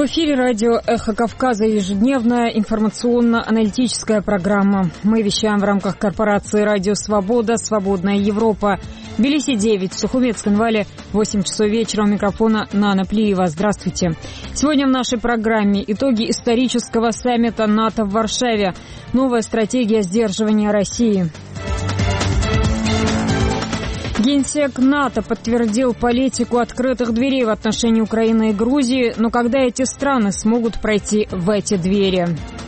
В эфире радио «Эхо Кавказа» ежедневная информационно-аналитическая программа. Мы вещаем в рамках корпорации «Радио Свобода», «Свободная Европа». В Тбилиси 9, в Сухумецком Вале 8 часов вечера. У микрофона Нана Плиева. Здравствуйте. Сегодня в нашей программе итоги исторического саммита НАТО в Варшаве. Новая стратегия сдерживания России. Генсек НАТО подтвердил политику открытых дверей в отношении Украины и Грузии, но когда эти страны смогут пройти в эти двери?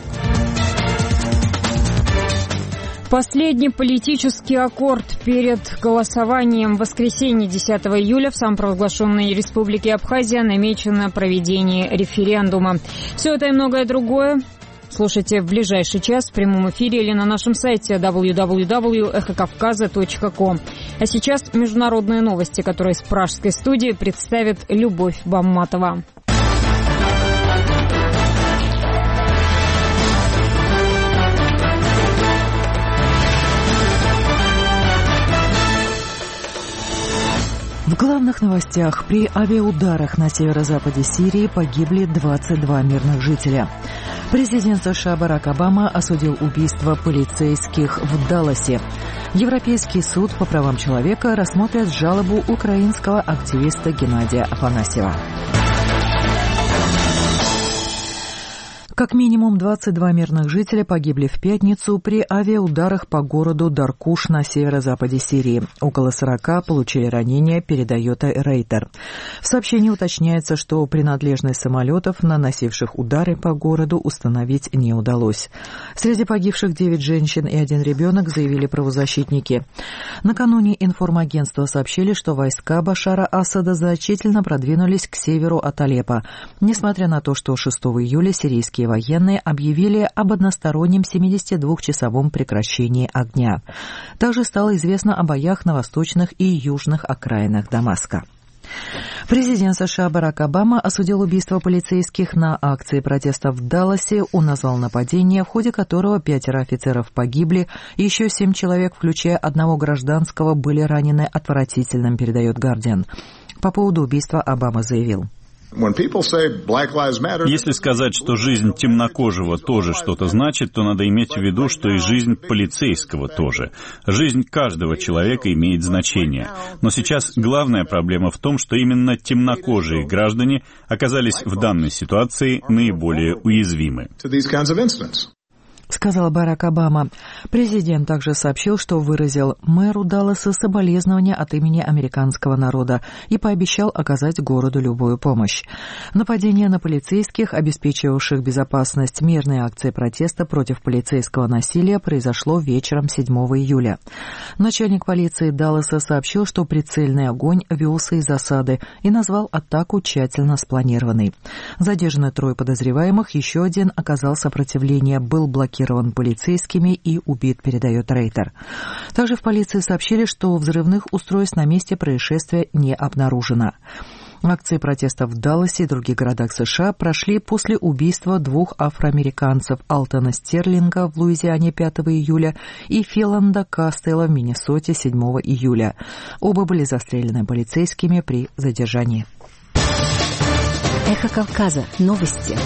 Последний политический аккорд перед голосованием в воскресенье 10 июля в самопровозглашенной Республике Абхазия намечено проведение референдума. Все это и многое другое слушайте в ближайший час в прямом эфире или на нашем сайте www.эхокавказа.ком. А сейчас международные новости, которые из пражской студии представит Любовь Бамматова. В главных новостях: при авиаударах на северо-западе Сирии погибли 22 мирных жителя. Президент США Барак Обама осудил убийство полицейских в Далласе. Европейский суд по правам человека рассмотрит жалобу украинского активиста Геннадия Афанасьева. Как минимум 22 мирных жителя погибли в пятницу при авиаударах по городу Даркуш на северо-западе Сирии. Около 40 получили ранения, передает Рейтер. В сообщении уточняется, что принадлежность самолетов, наносивших удары по городу, установить не удалось. Среди погибших 9 женщин и 1 ребенок, заявили правозащитники. Накануне информагентства сообщили, что войска Башара Асада значительно продвинулись к северу от Алеппо, несмотря на то, что 6 июля сирийские военные объявили об одностороннем 72-часовом прекращении огня. Также стало известно о боях на восточных и южных окраинах Дамаска. Президент США Барак Обама осудил убийство полицейских на акции протеста в Далласе. Он назвал нападение, в ходе которого 5 офицеров погибли, еще 7 человек, включая 1 гражданского, были ранены отвратительным, передает Гардиан. По поводу убийства Обама заявил: если сказать, что жизнь темнокожего тоже что-то значит, то надо иметь в виду, что и жизнь полицейского тоже. Жизнь каждого человека имеет значение. Но сейчас главная проблема в том, что именно темнокожие граждане оказались в данной ситуации наиболее уязвимы. Сказал Барак Обама. Президент также сообщил, что выразил мэру Далласа соболезнования от имени американского народа и пообещал оказать городу любую помощь. Нападение на полицейских, обеспечивавших безопасность мирной акции протеста против полицейского насилия, произошло вечером 7 июля. Начальник полиции Далласа сообщил, что прицельный огонь велся из засады и назвал атаку тщательно спланированной. Задержаны 3 подозреваемых, еще 1 оказал сопротивление, был блокирован полицейскими и убит, передает Рейтер. Также в полиции сообщили, что взрывных устройств на месте происшествия не обнаружено. Акции протеста в Далласе и других городах США прошли после убийства 2 афроамериканцев: Алтона Стерлинга в Луизиане 5 июля и Филанда Кастелла в Миннесоте 7 июля. Оба были застрелены полицейскими при задержании. Эхо Кавказа. Новости.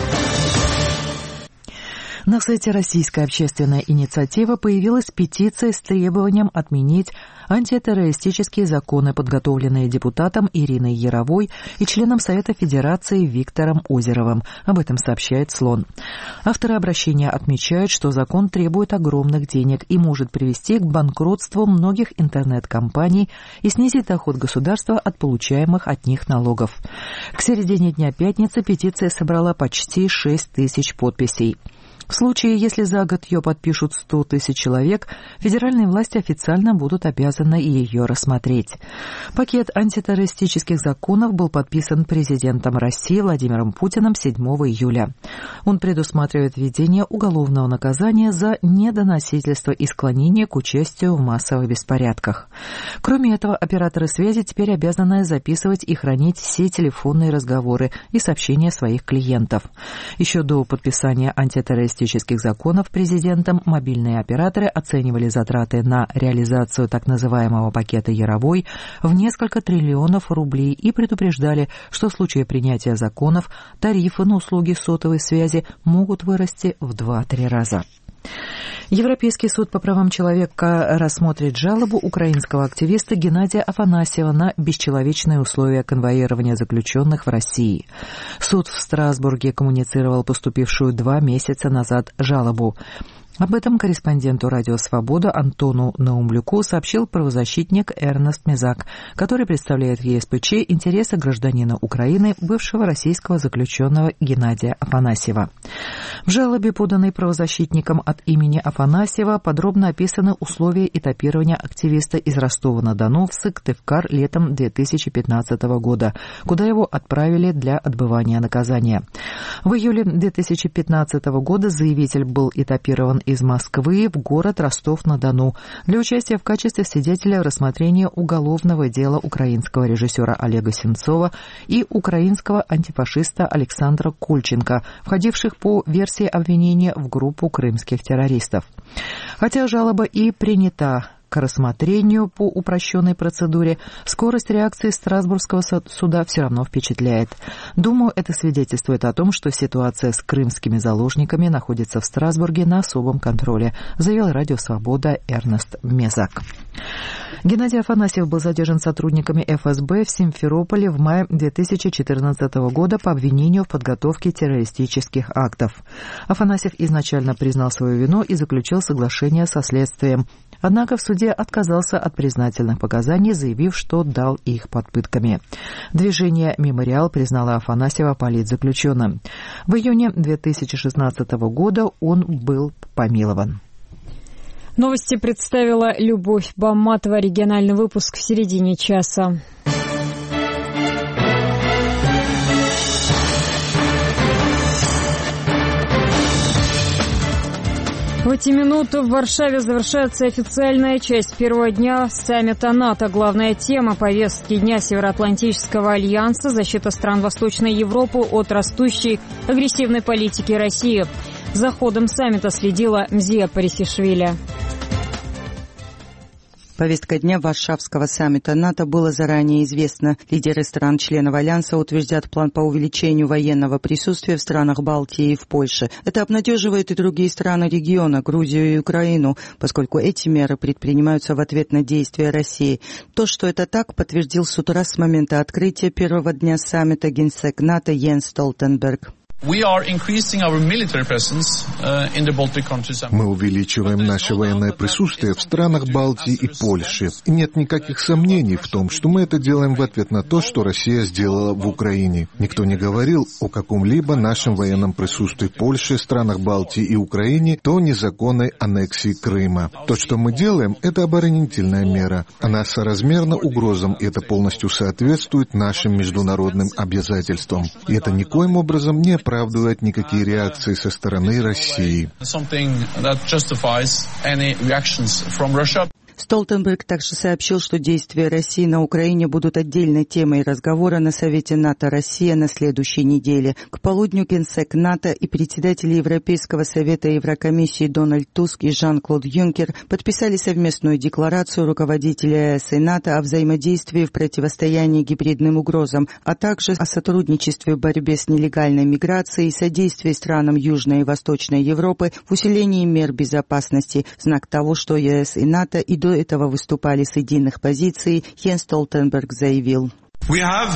На сайте «Российская общественная инициатива» появилась петиция с требованием отменить антитеррористические законы, подготовленные депутатом Ириной Яровой и членом Совета Федерации Виктором Озеровым. Об этом сообщает «Слон». Авторы обращения отмечают, что закон требует огромных денег и может привести к банкротству многих интернет-компаний и снизить доход государства от получаемых от них налогов. К середине дня пятницы петиция собрала почти 6 тысяч подписей. В случае, если за год ее подпишут 100 тысяч человек, федеральные власти официально будут обязаны ее рассмотреть. Пакет антитеррористических законов был подписан президентом России Владимиром Путиным 7 июля. Он предусматривает введение уголовного наказания за недоносительство и склонение к участию в массовых беспорядках. Кроме этого, операторы связи теперь обязаны записывать и хранить все телефонные разговоры и сообщения своих клиентов. Еще до подписания антитеррористических террористических законов президентом, мобильные операторы оценивали затраты на реализацию так называемого пакета «Яровой» в несколько триллионов рублей и предупреждали, что в случае принятия законов тарифы на услуги сотовой связи могут вырасти в 2-3 раза. Европейский суд по правам человека рассмотрит жалобу украинского активиста Геннадия Афанасьева на бесчеловечные условия конвоирования заключенных в России. Суд в Страсбурге коммуницировал поступившую 2 месяца назад жалобу. Об этом корреспонденту «Радио Свобода» Антону Наумлюку сообщил правозащитник Эрнест Мезак, который представляет в ЕСПЧ интересы гражданина Украины, бывшего российского заключенного Геннадия Афанасьева. В жалобе, поданной правозащитником от имени Афанасьева, подробно описаны условия этапирования активиста из Ростова-на-Дону в Сыктывкар летом 2015 года, куда его отправили для отбывания наказания. В июле 2015 года заявитель был этапирован из Москвы в город Ростов-на-Дону для участия в качестве свидетеля в рассмотрении уголовного дела украинского режиссера Олега Сенцова и украинского антифашиста Александра Кольченко, входивших по версии обвинения в группу крымских террористов. Хотя жалоба и принята к рассмотрению по упрощенной процедуре, скорость реакции Страсбургского суда все равно впечатляет. Думаю, это свидетельствует о том, что ситуация с крымскими заложниками находится в Страсбурге на особом контроле, заявил Радио Свобода Эрнест Мезак. Геннадий Афанасьев был задержан сотрудниками ФСБ в Симферополе в мае 2014 года по обвинению в подготовке террористических актов. Афанасьев изначально признал свою вину и заключил соглашение со следствием. Однако в суде отказался от признательных показаний, заявив, что дал их под пытками. Движение «Мемориал» признало Афанасьева политзаключенным. В июне 2016 года он был помилован. Новости представила Любовь Бамматова. Региональный выпуск в середине часа. В эти минуты в Варшаве завершается официальная часть первого дня саммита НАТО. Главная тема повестки дня Североатлантического альянса – защита стран Восточной Европы от растущей агрессивной политики России. За ходом саммита следила Мзия Парисишвили. Повестка дня Варшавского саммита НАТО была заранее известна. Лидеры стран-членов Альянса утверждают план по увеличению военного присутствия в странах Балтии и в Польше. Это обнадеживает и другие страны региона, Грузию и Украину, поскольку эти меры предпринимаются в ответ на действия России. То, что это так, подтвердил с утра с момента открытия первого дня саммита генсек НАТО Йенс Столтенберг. Мы увеличиваем наше военное присутствие в странах Балтии и Польши. И нет никаких сомнений в том, что мы это делаем в ответ на то, что Россия сделала в Украине. Никто не говорил о каком-либо нашем военном присутствии в Польше, странах Балтии и Украине до незаконной аннексии Крыма. То, что мы делаем, это оборонительная мера. Она соразмерна угрозам, и это полностью соответствует нашим международным обязательствам. И это никоим образом не оправдывает никакие реакции со стороны России. Столтенберг также сообщил, что действия России на Украине будут отдельной темой разговора на Совете НАТО-Россия на следующей неделе. К полудню генсек НАТО и председатели Европейского совета и Еврокомиссии Дональд Туск и Жан-Клод Юнкер подписали совместную декларацию руководителей ЕС и НАТО о взаимодействии в противостоянии гибридным угрозам, а также о сотрудничестве в борьбе с нелегальной миграцией и содействии странам Южной и Восточной Европы в усилении мер безопасности, в знак того, что ЕС и НАТО и до этого выступали с единых позиций, Йенс Столтенберг заявил. У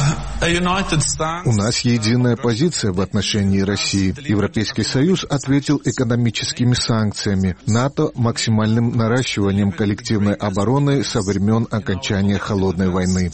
нас единая позиция в отношении России. Европейский Союз ответил экономическими санкциями, НАТО – максимальным наращиванием коллективной обороны со времен окончания Холодной войны.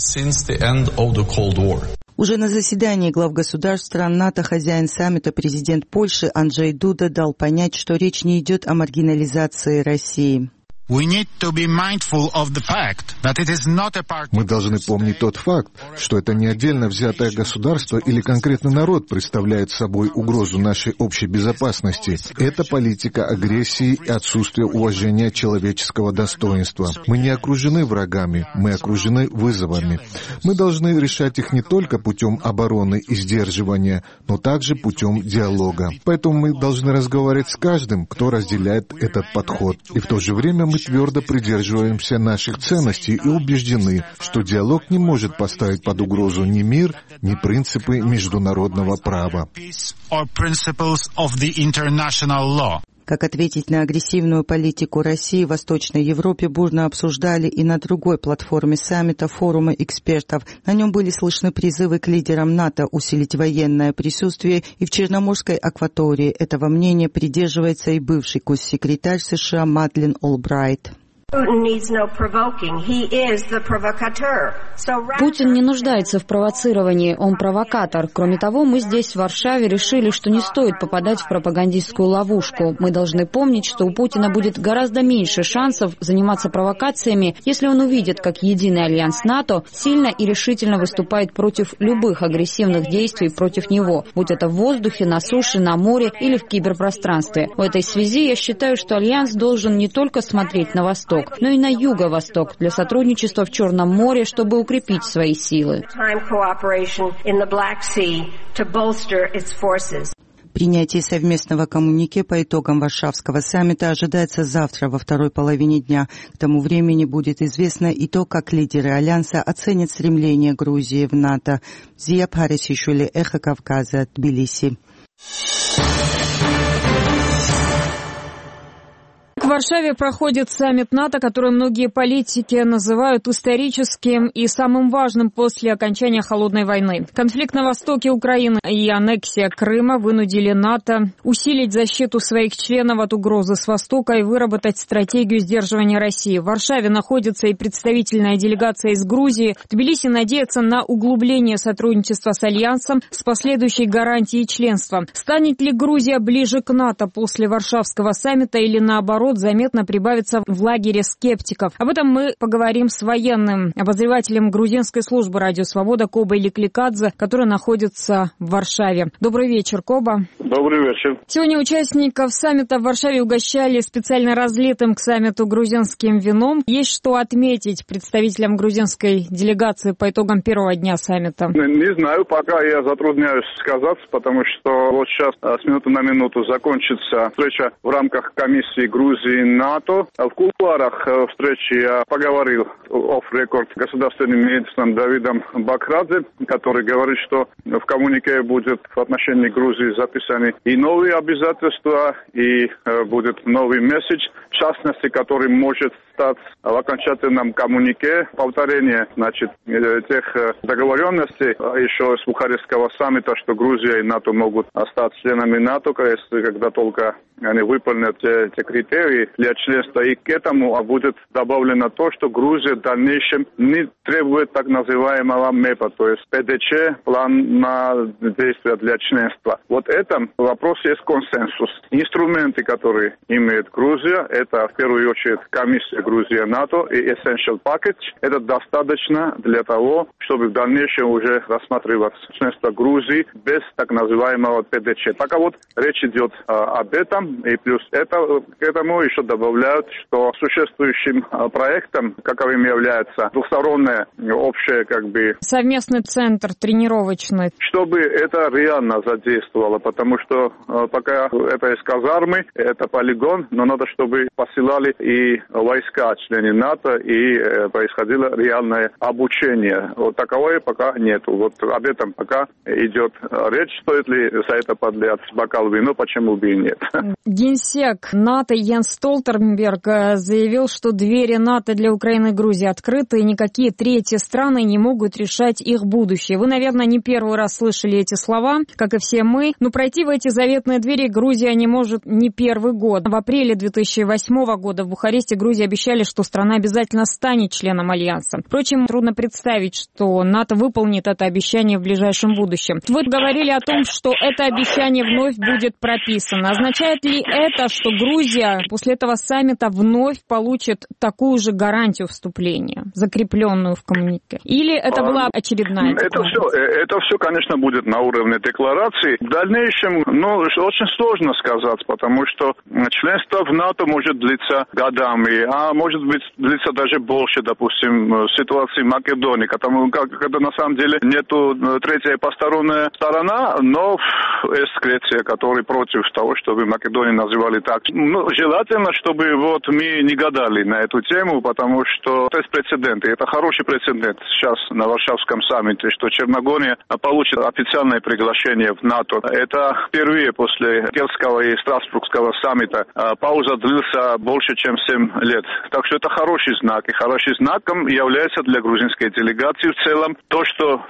Уже на заседании глав государств стран НАТО хозяин саммита, президент Польши Анджей Дуда, дал понять, что речь не идет о маргинализации России. Мы должны помнить тот факт, что это не отдельно взятое государство или конкретно народ представляет собой угрозу нашей общей безопасности. Это политика агрессии и отсутствие уважения человеческого достоинства. Мы не окружены врагами, мы окружены вызовами. Мы должны решать их не только путем обороны и сдерживания, но также путем диалога. Поэтому мы должны разговаривать с каждым, кто разделяет этот подход. И в то же время мы твердо придерживаемся наших ценностей и убеждены, что диалог не может поставить под угрозу ни мир, ни принципы международного права. Как ответить на агрессивную политику России в Восточной Европе бурно обсуждали и на другой платформе саммита форума экспертов. На нем были слышны призывы к лидерам НАТО усилить военное присутствие и в Черноморской акватории. Этого мнения придерживается и бывший госсекретарь США Мадлен Олбрайт. Путин не нуждается в провоцировании, он провокатор. Кроме того, мы здесь, в Варшаве, решили, что не стоит попадать в пропагандистскую ловушку. Мы должны помнить, что у Путина будет гораздо меньше шансов заниматься провокациями, если он увидит, как единый альянс НАТО сильно и решительно выступает против любых агрессивных действий против него, будь это в воздухе, на суше, на море или в киберпространстве. В этой связи я считаю, что альянс должен не только смотреть на восток, но и на юго-восток для сотрудничества в Черном море, чтобы укрепить свои силы. Принятие совместного коммюнике по итогам Варшавского саммита ожидается завтра во второй половине дня. К тому времени будет известно и то, как лидеры Альянса оценят стремление Грузии в НАТО. Зия Парисишвили, Эхо Кавказа, Тбилиси. В Варшаве проходит саммит НАТО, который многие политики называют историческим и самым важным после окончания Холодной войны. Конфликт на востоке Украины и аннексия Крыма вынудили НАТО усилить защиту своих членов от угрозы с востока и выработать стратегию сдерживания России. В Варшаве находится и представительная делегация из Грузии. Тбилиси надеется на углубление сотрудничества с Альянсом с последующей гарантией членства. Станет ли Грузия ближе к НАТО после Варшавского саммита или наоборот заметно прибавится в лагере скептиков? Об этом мы поговорим с военным обозревателем грузинской службы «Радио Свобода» Кобой Ликликадзе, который находится в Варшаве. Добрый вечер, Коба. Добрый вечер. Сегодня участников саммита в Варшаве угощали специально разлитым к саммиту грузинским вином. Есть что отметить представителям грузинской делегации по итогам первого дня саммита? Не знаю, пока я затрудняюсь сказать, потому что вот сейчас с минуты на минуту закончится встреча в рамках комиссии Грузии НАТО. В кулуарах встречи я поговорил офф-рекорд государственным министром Давидом Бакрадзе, который говорит, что в коммунике будет в отношении Грузии записаны и новые обязательства, и будет новый месседж, в частности, который может стать в окончательном коммунике повторение, тех договоренностей еще с Бухарестского саммита, что Грузия и НАТО могут стать членами НАТО, когда только они выполнят те критерии для членства. И к этому будет добавлено то, что Грузия в дальнейшем не требует так называемого МЭПа, то есть ПДЧ, план на действия для членства. Вот этом вопросе есть консенсус. Инструменты, которые имеет Грузия, это в первую очередь комиссия Грузия-НАТО и Essential Package. Это достаточно для того, чтобы в дальнейшем уже рассматривать членство Грузии без так называемого ПДЧ. Пока вот речь идет об этом. И плюс к этому еще добавляют, что существующим проектом, каковым является двухстороннее общее совместный центр тренировочный. Чтобы это реально задействовало, потому что пока это из казармы, это полигон, но надо, чтобы посылали и войска, члены НАТО, и происходило реальное обучение. Вот таковое пока нету. Вот об этом пока идет речь. Стоит ли за это подлять бокал вина, почему бы и нет. Генсек НАТО Йенс Столтенберг заявил, что двери НАТО для Украины и Грузии открыты, и никакие третьи страны не могут решать их будущее. Вы, наверное, не первый раз слышали эти слова, как и все мы, но пройти в эти заветные двери Грузия не может не первый год. В апреле 2008 года в Бухаресте Грузии обещали, что страна обязательно станет членом Альянса. Впрочем, трудно представить, что НАТО выполнит это обещание в ближайшем будущем. Вы говорили о том, что это обещание вновь будет прописано. Означает ли ли это, что Грузия после этого саммита вновь получит такую же гарантию вступления, закрепленную в коммюнике? Или это была очередная декларация? Это все, конечно, будет на уровне декларации. В дальнейшем, очень сложно сказать, потому что членство в НАТО может длиться годами, а может быть длиться даже больше, допустим, в ситуации Македонии, когда на самом деле нету третья посторонняя сторона, но есть Греция, которая против того, чтобы Македонию называли так. Желательно, чтобы мы не гадали на эту тему, потому что это есть прецеденты. Это хороший прецедент сейчас на Варшавском саммите, что Черногория получит официальное приглашение в НАТО. Это впервые после Кельтского и Страсбургского саммита. Пауза длился больше, чем 7 лет. Так что это хороший знак. И хорошим знаком является для грузинской делегации в целом то, что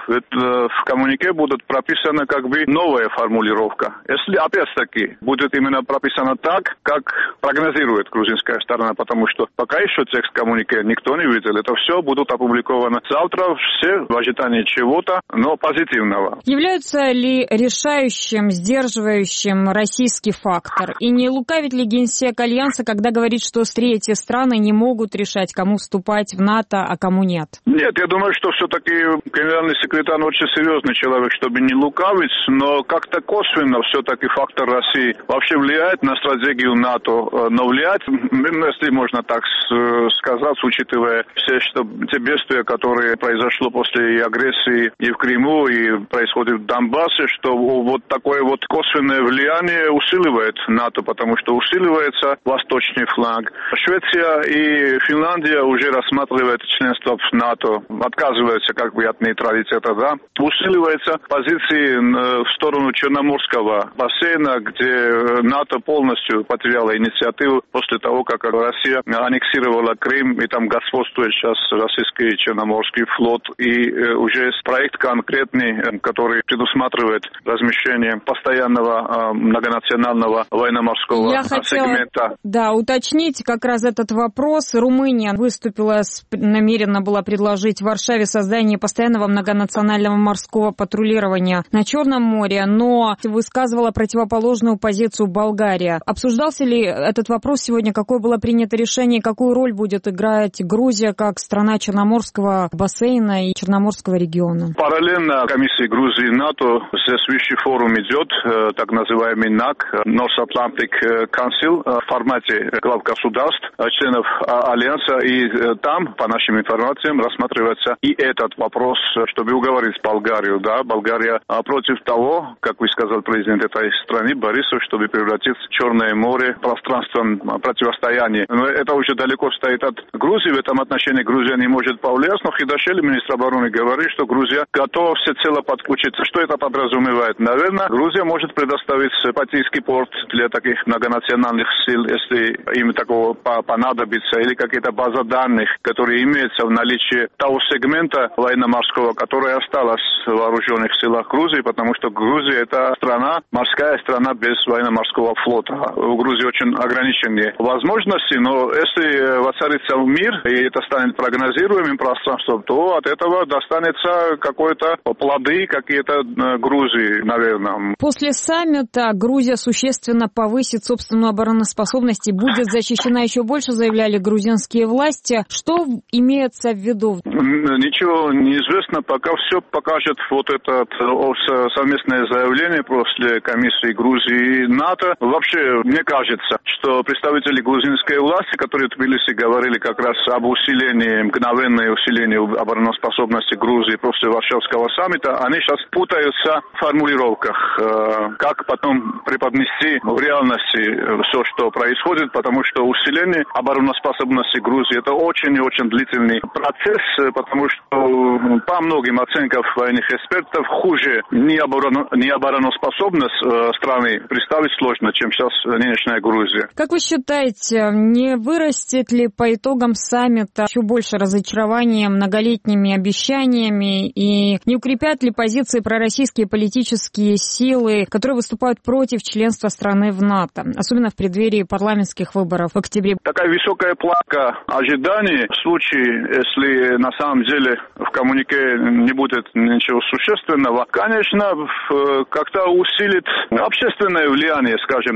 в коммюнике будет прописана новая формулировка. Если, опять-таки, будет именно прописано так, как прогнозирует грузинская сторона, потому что пока еще текст коммюнике никто не видел. Это все будут опубликовано завтра, все в ожидании чего-то, но позитивного. Является ли решающим, сдерживающим российский фактор? И не лукавит ли генсек Альянса, когда говорит, что третьи страны не могут решать, кому вступать в НАТО, а кому нет? Нет, я думаю, что все-таки генеральный секретарь очень серьезный человек, чтобы не лукавить, но как-то косвенно все-таки фактор России вообще влияет на стратегию НАТО. Но влияет, если можно так сказать, учитывая все те бедствия, которые произошло после агрессии и в Крыму, и происходит в Донбассе, что вот такое вот косвенное влияние усиливает НАТО, потому что усиливается восточный фланг. Швеция и Финляндия уже рассматривают членство в НАТО, отказываются от нейтралитета, да. Усиливаются позиции в сторону Черноморского бассейна, где НАТО полностью потеряла инициативу после того, как Россия аннексировала Крым, и там господствует сейчас российский Черноморский флот, и уже есть проект конкретный, который предусматривает размещение постоянного многонационального военно-морского сегмента. Да, уточнить как раз этот вопрос. Румыния намерена была предложить в Варшаве создание постоянного многонационального морского патрулирования на Черном море, но высказывала противоположную позицию Болгария. Обсуждался ли этот вопрос сегодня? Какое было принято решение? Какую роль будет играть Грузия как страна Черноморского бассейна и Черноморского региона? Параллельно комиссии Грузии и НАТО здесь высший форум идет, так называемый НАК, North Atlantic Council, в формате глав государств, членов Альянса, и там, по нашим информациям, рассматривается и этот вопрос, чтобы уговорить Болгарию. Да, Болгария против того, как вы сказали, президент этой страны, Борисов, чтобы превратить Черное море в пространство противостояния. Но это уже далеко стоит от Грузии. В этом отношении Грузия не может повлиять, но Хидашвили, министр обороны, говорит, что Грузия готова всецело подключиться. Что это подразумевает? Наверное, Грузия может предоставить Балтийский порт для таких многонациональных сил, если им такого понадобится, или какие-то базы данных, которые имеются в наличии того сегмента военно-морского, который осталось в вооруженных силах Грузии, потому что Грузия — это морская страна без военно-морского флота. У Грузии очень ограниченные возможности, но если воцарится мир, и это станет прогнозируемым пространством, то от этого достанется какие-то плоды, какие-то Грузии, наверное. После саммита Грузия существенно повысит собственную обороноспособность и будет защищена еще больше, заявляли грузинские власти. Что имеется в виду? Ничего не известно, пока все покажет вот это совместное заявление после комиссии Грузии и НАТО. Вообще, мне кажется, что представители грузинской власти, которые в Тбилиси говорили как раз об усилении, мгновенное усиление обороноспособности Грузии после Варшавского саммита, они сейчас путаются в формулировках, как потом преподнести в реальности все, что происходит, потому что усиление обороноспособности Грузии — это очень и очень длительный процесс, потому что по многим оценкам военных экспертов хуже не обороноспособность страны представить сложно, чем сейчас нынешняя Грузия. Как вы считаете, не вырастет ли по итогам саммита еще больше разочарования многолетними обещаниями и не укрепят ли позиции пророссийские политические силы, которые выступают против членства страны в НАТО, особенно в преддверии парламентских выборов в октябре? Такая высокая планка ожиданий в случае, если на самом деле в коммюнике не будет ничего существенного, конечно, как-то усилит общественное влияние, скажем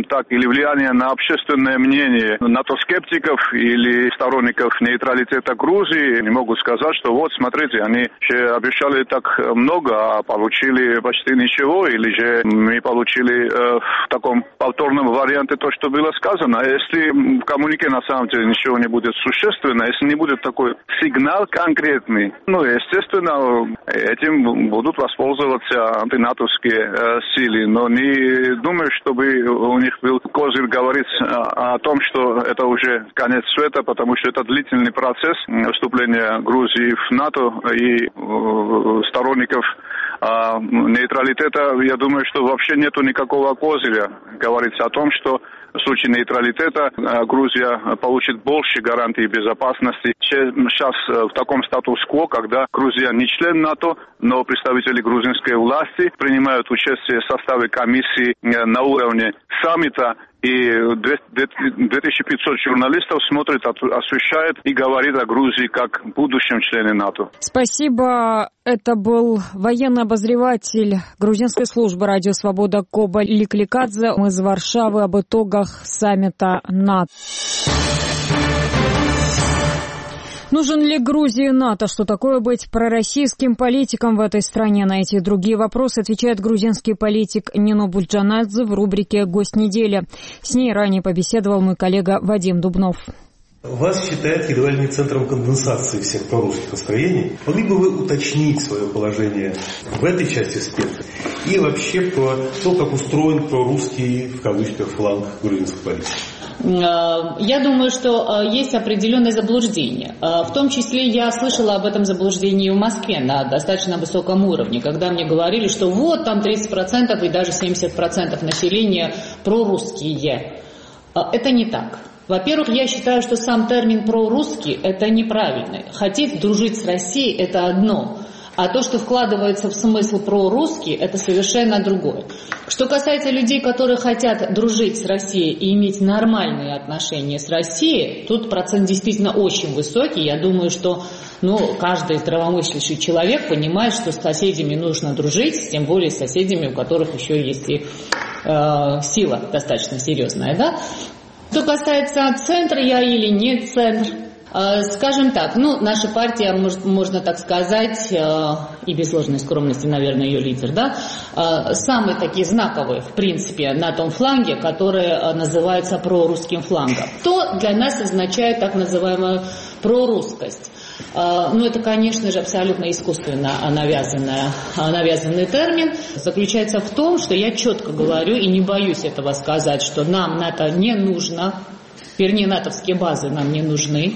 скажем так, или влияние на общественное мнение НАТО-скептиков или сторонников нейтралитета Грузии. Они могут сказать, что вот, смотрите, они же обещали так много, а получили почти ничего, или же мы получили в таком повторном варианте то, что было сказано. Если в коммунике на самом деле ничего не будет существенно, если не будет такой сигнал конкретный, естественно, этим будут воспользоваться антинатовские силы. Но не думаю, чтобы у них был козырь говорить о том, что это уже конец света, потому что это длительный процесс вступления Грузии в НАТО и сторонников нейтралитета. Я думаю, что вообще нету никакого козыря говорить о том, что в случае нейтралитета Грузия получит больше гарантий безопасности, чем сейчас в таком статус-кво, когда Грузия не член НАТО, но представители грузинской власти принимают участие в составе комиссии на уровне саммита, и 2500 журналистов смотрят, освещают и говорят о Грузии как будущем члене НАТО. Спасибо. Это был военный обозреватель грузинской службы «Радио Свобода» Коба Ликликадзе. Мы из Варшавы об итогах саммита НАТО. Нужен ли Грузии НАТО? Что такое быть пророссийским политиком в этой стране? На эти и другие вопросы отвечает грузинский политик Нино Булджанадзе в рубрике «Гость недели». С ней ранее побеседовал мой коллега Вадим Дубнов. Вас считают едва ли не центром конденсации всех прорусских настроений. Могли бы вы уточнить свое положение в этой части спектра и вообще про то, как устроен прорусский, в кавычках, фланг грузинской политики? Я думаю, что есть определенное заблуждение. В том числе я слышала об этом заблуждении в Москве на достаточно высоком уровне, когда мне говорили, что вот там 30% и даже 70% населения прорусские. Это не так. Во-первых, я считаю, что сам термин «прорусский» – это неправильный. Хотеть дружить с Россией – это одно. А то, что вкладывается в смысл прорусский, это совершенно другое. Что касается людей, которые хотят дружить с Россией и иметь нормальные отношения с Россией, тут процент действительно очень высокий. Я думаю, что каждый здравомыслящий человек понимает, что с соседями нужно дружить, тем более с соседями, у которых еще есть и сила достаточно серьезная. Да? Что касается центра я или нет центр, скажем так, наша партия, можно так сказать, и без ложной скромности, наверное, ее лидер, самые такие знаковые, в принципе, на том фланге, который называется прорусским флангом. То для нас означает так называемую прорусскость. Это, конечно же, абсолютно искусственно навязанный термин. Заключается в том, что я четко говорю и не боюсь этого сказать, что нам НАТО не нужно, вернее, натовские базы нам не нужны.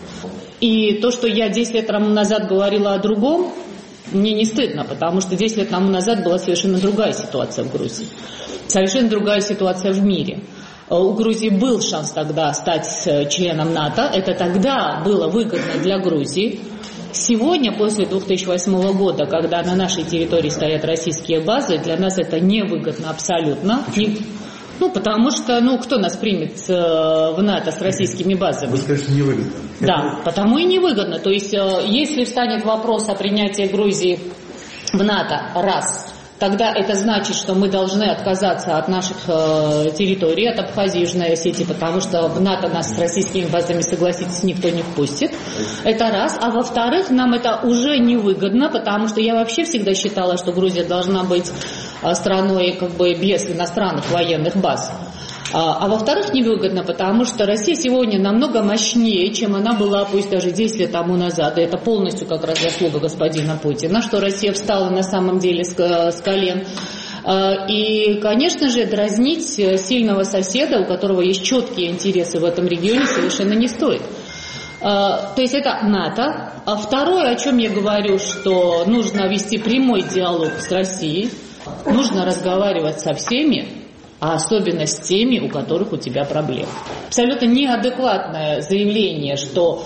И то, что я 10 лет тому назад говорила о другом, мне не стыдно, потому что 10 лет тому назад была совершенно другая ситуация в Грузии. Совершенно другая ситуация в мире. У Грузии был шанс тогда стать членом НАТО. Это тогда было выгодно для Грузии. Сегодня, после 2008 года, когда на нашей территории стоят российские базы, для нас это невыгодно абсолютно. Потому что, кто нас примет в НАТО с российскими базами? Вы скажете, невыгодно. Да, потому и невыгодно. То есть, если встанет вопрос о принятии Грузии в НАТО, раз, тогда это значит, что мы должны отказаться от наших территорий, от Абхазии и Южной Осетии, потому что в НАТО нас с российскими базами, согласитесь, никто не впустит. Это раз. А во-вторых, нам это уже невыгодно, потому что я вообще всегда считала, что Грузия должна быть страной без иностранных военных баз. А во-вторых, невыгодно, потому что Россия сегодня намного мощнее, чем она была, пусть даже 10 лет тому назад. И это полностью как раз заслуга господина Путина, что Россия встала на самом деле с колен. И, конечно же, дразнить сильного соседа, у которого есть четкие интересы в этом регионе, совершенно не стоит. То есть это НАТО. А второе, о чем я говорю, что нужно вести прямой диалог с Россией, нужно разговаривать со всеми, а особенно с теми, у которых у тебя проблемы. Абсолютно неадекватное заявление, что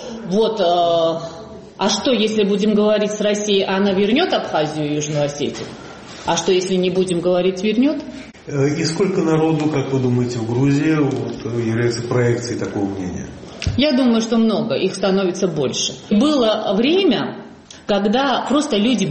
а что, если будем говорить с Россией, она вернет Абхазию и Южную Осетию? А что, если не будем говорить, вернет? И сколько народу, как вы думаете, в Грузии является проекцией такого мнения? Я думаю, что много, их становится больше. Было время, когда просто люди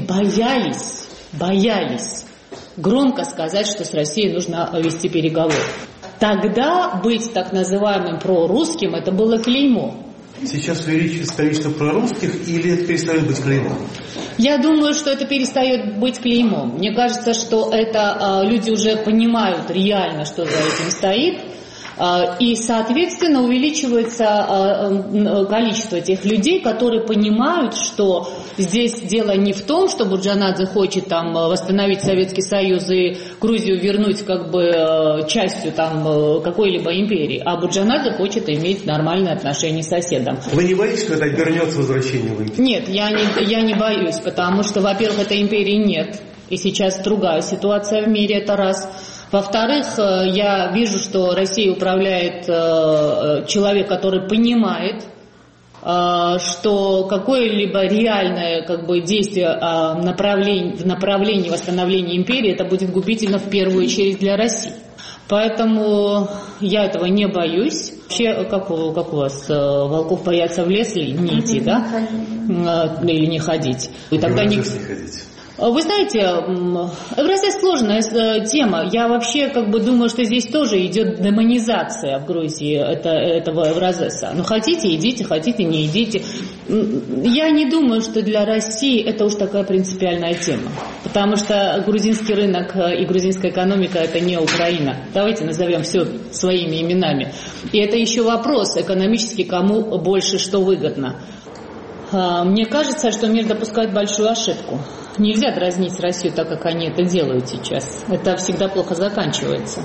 боялись громко сказать, что с Россией нужно вести переговоры. тогда быть так называемым прорусским, это было клеймо. Сейчас увеличивается количество прорусских или это перестает быть клеймом? Я думаю, что это перестает быть клеймом. Мне кажется, что это люди уже понимают реально, что за этим стоит. И, соответственно, увеличивается количество тех людей, которые понимают, что здесь дело не в том, что Бурджанадзе хочет там восстановить Советский Союз и Грузию вернуть как бы частью там какой-либо империи, а Бурджанадзе хочет иметь нормальные отношения с соседом. Вы не боитесь, что это обернется возвращением в империю? Нет, я не боюсь, потому что, во-первых, этой империи нет, и сейчас другая ситуация в мире, это раз. Во-вторых, я вижу, что Россией управляет человек, который понимает, что какое-либо реальное как бы, действие в направлении восстановления империи, это будет губительно в первую очередь для России. Поэтому я этого не боюсь. Вообще, как у вас, волков боятся в лес или не идти, да? Или не ходить. И тогда не ходить. Вы знаете, Евразия сложная тема. Я вообще как бы думаю, что здесь тоже идет демонизация в Грузии этого Евразеса. Ну, хотите, идите, хотите, не идите. Я не думаю, что для России это уж такая принципиальная тема. Потому что грузинский рынок и грузинская экономика – это не Украина. Давайте назовем все своими именами. И это еще вопрос экономически, кому больше что выгодно. Мне кажется, что мир допускает большую ошибку. Нельзя дразнить Россию так, как они это делают сейчас. Это всегда плохо заканчивается.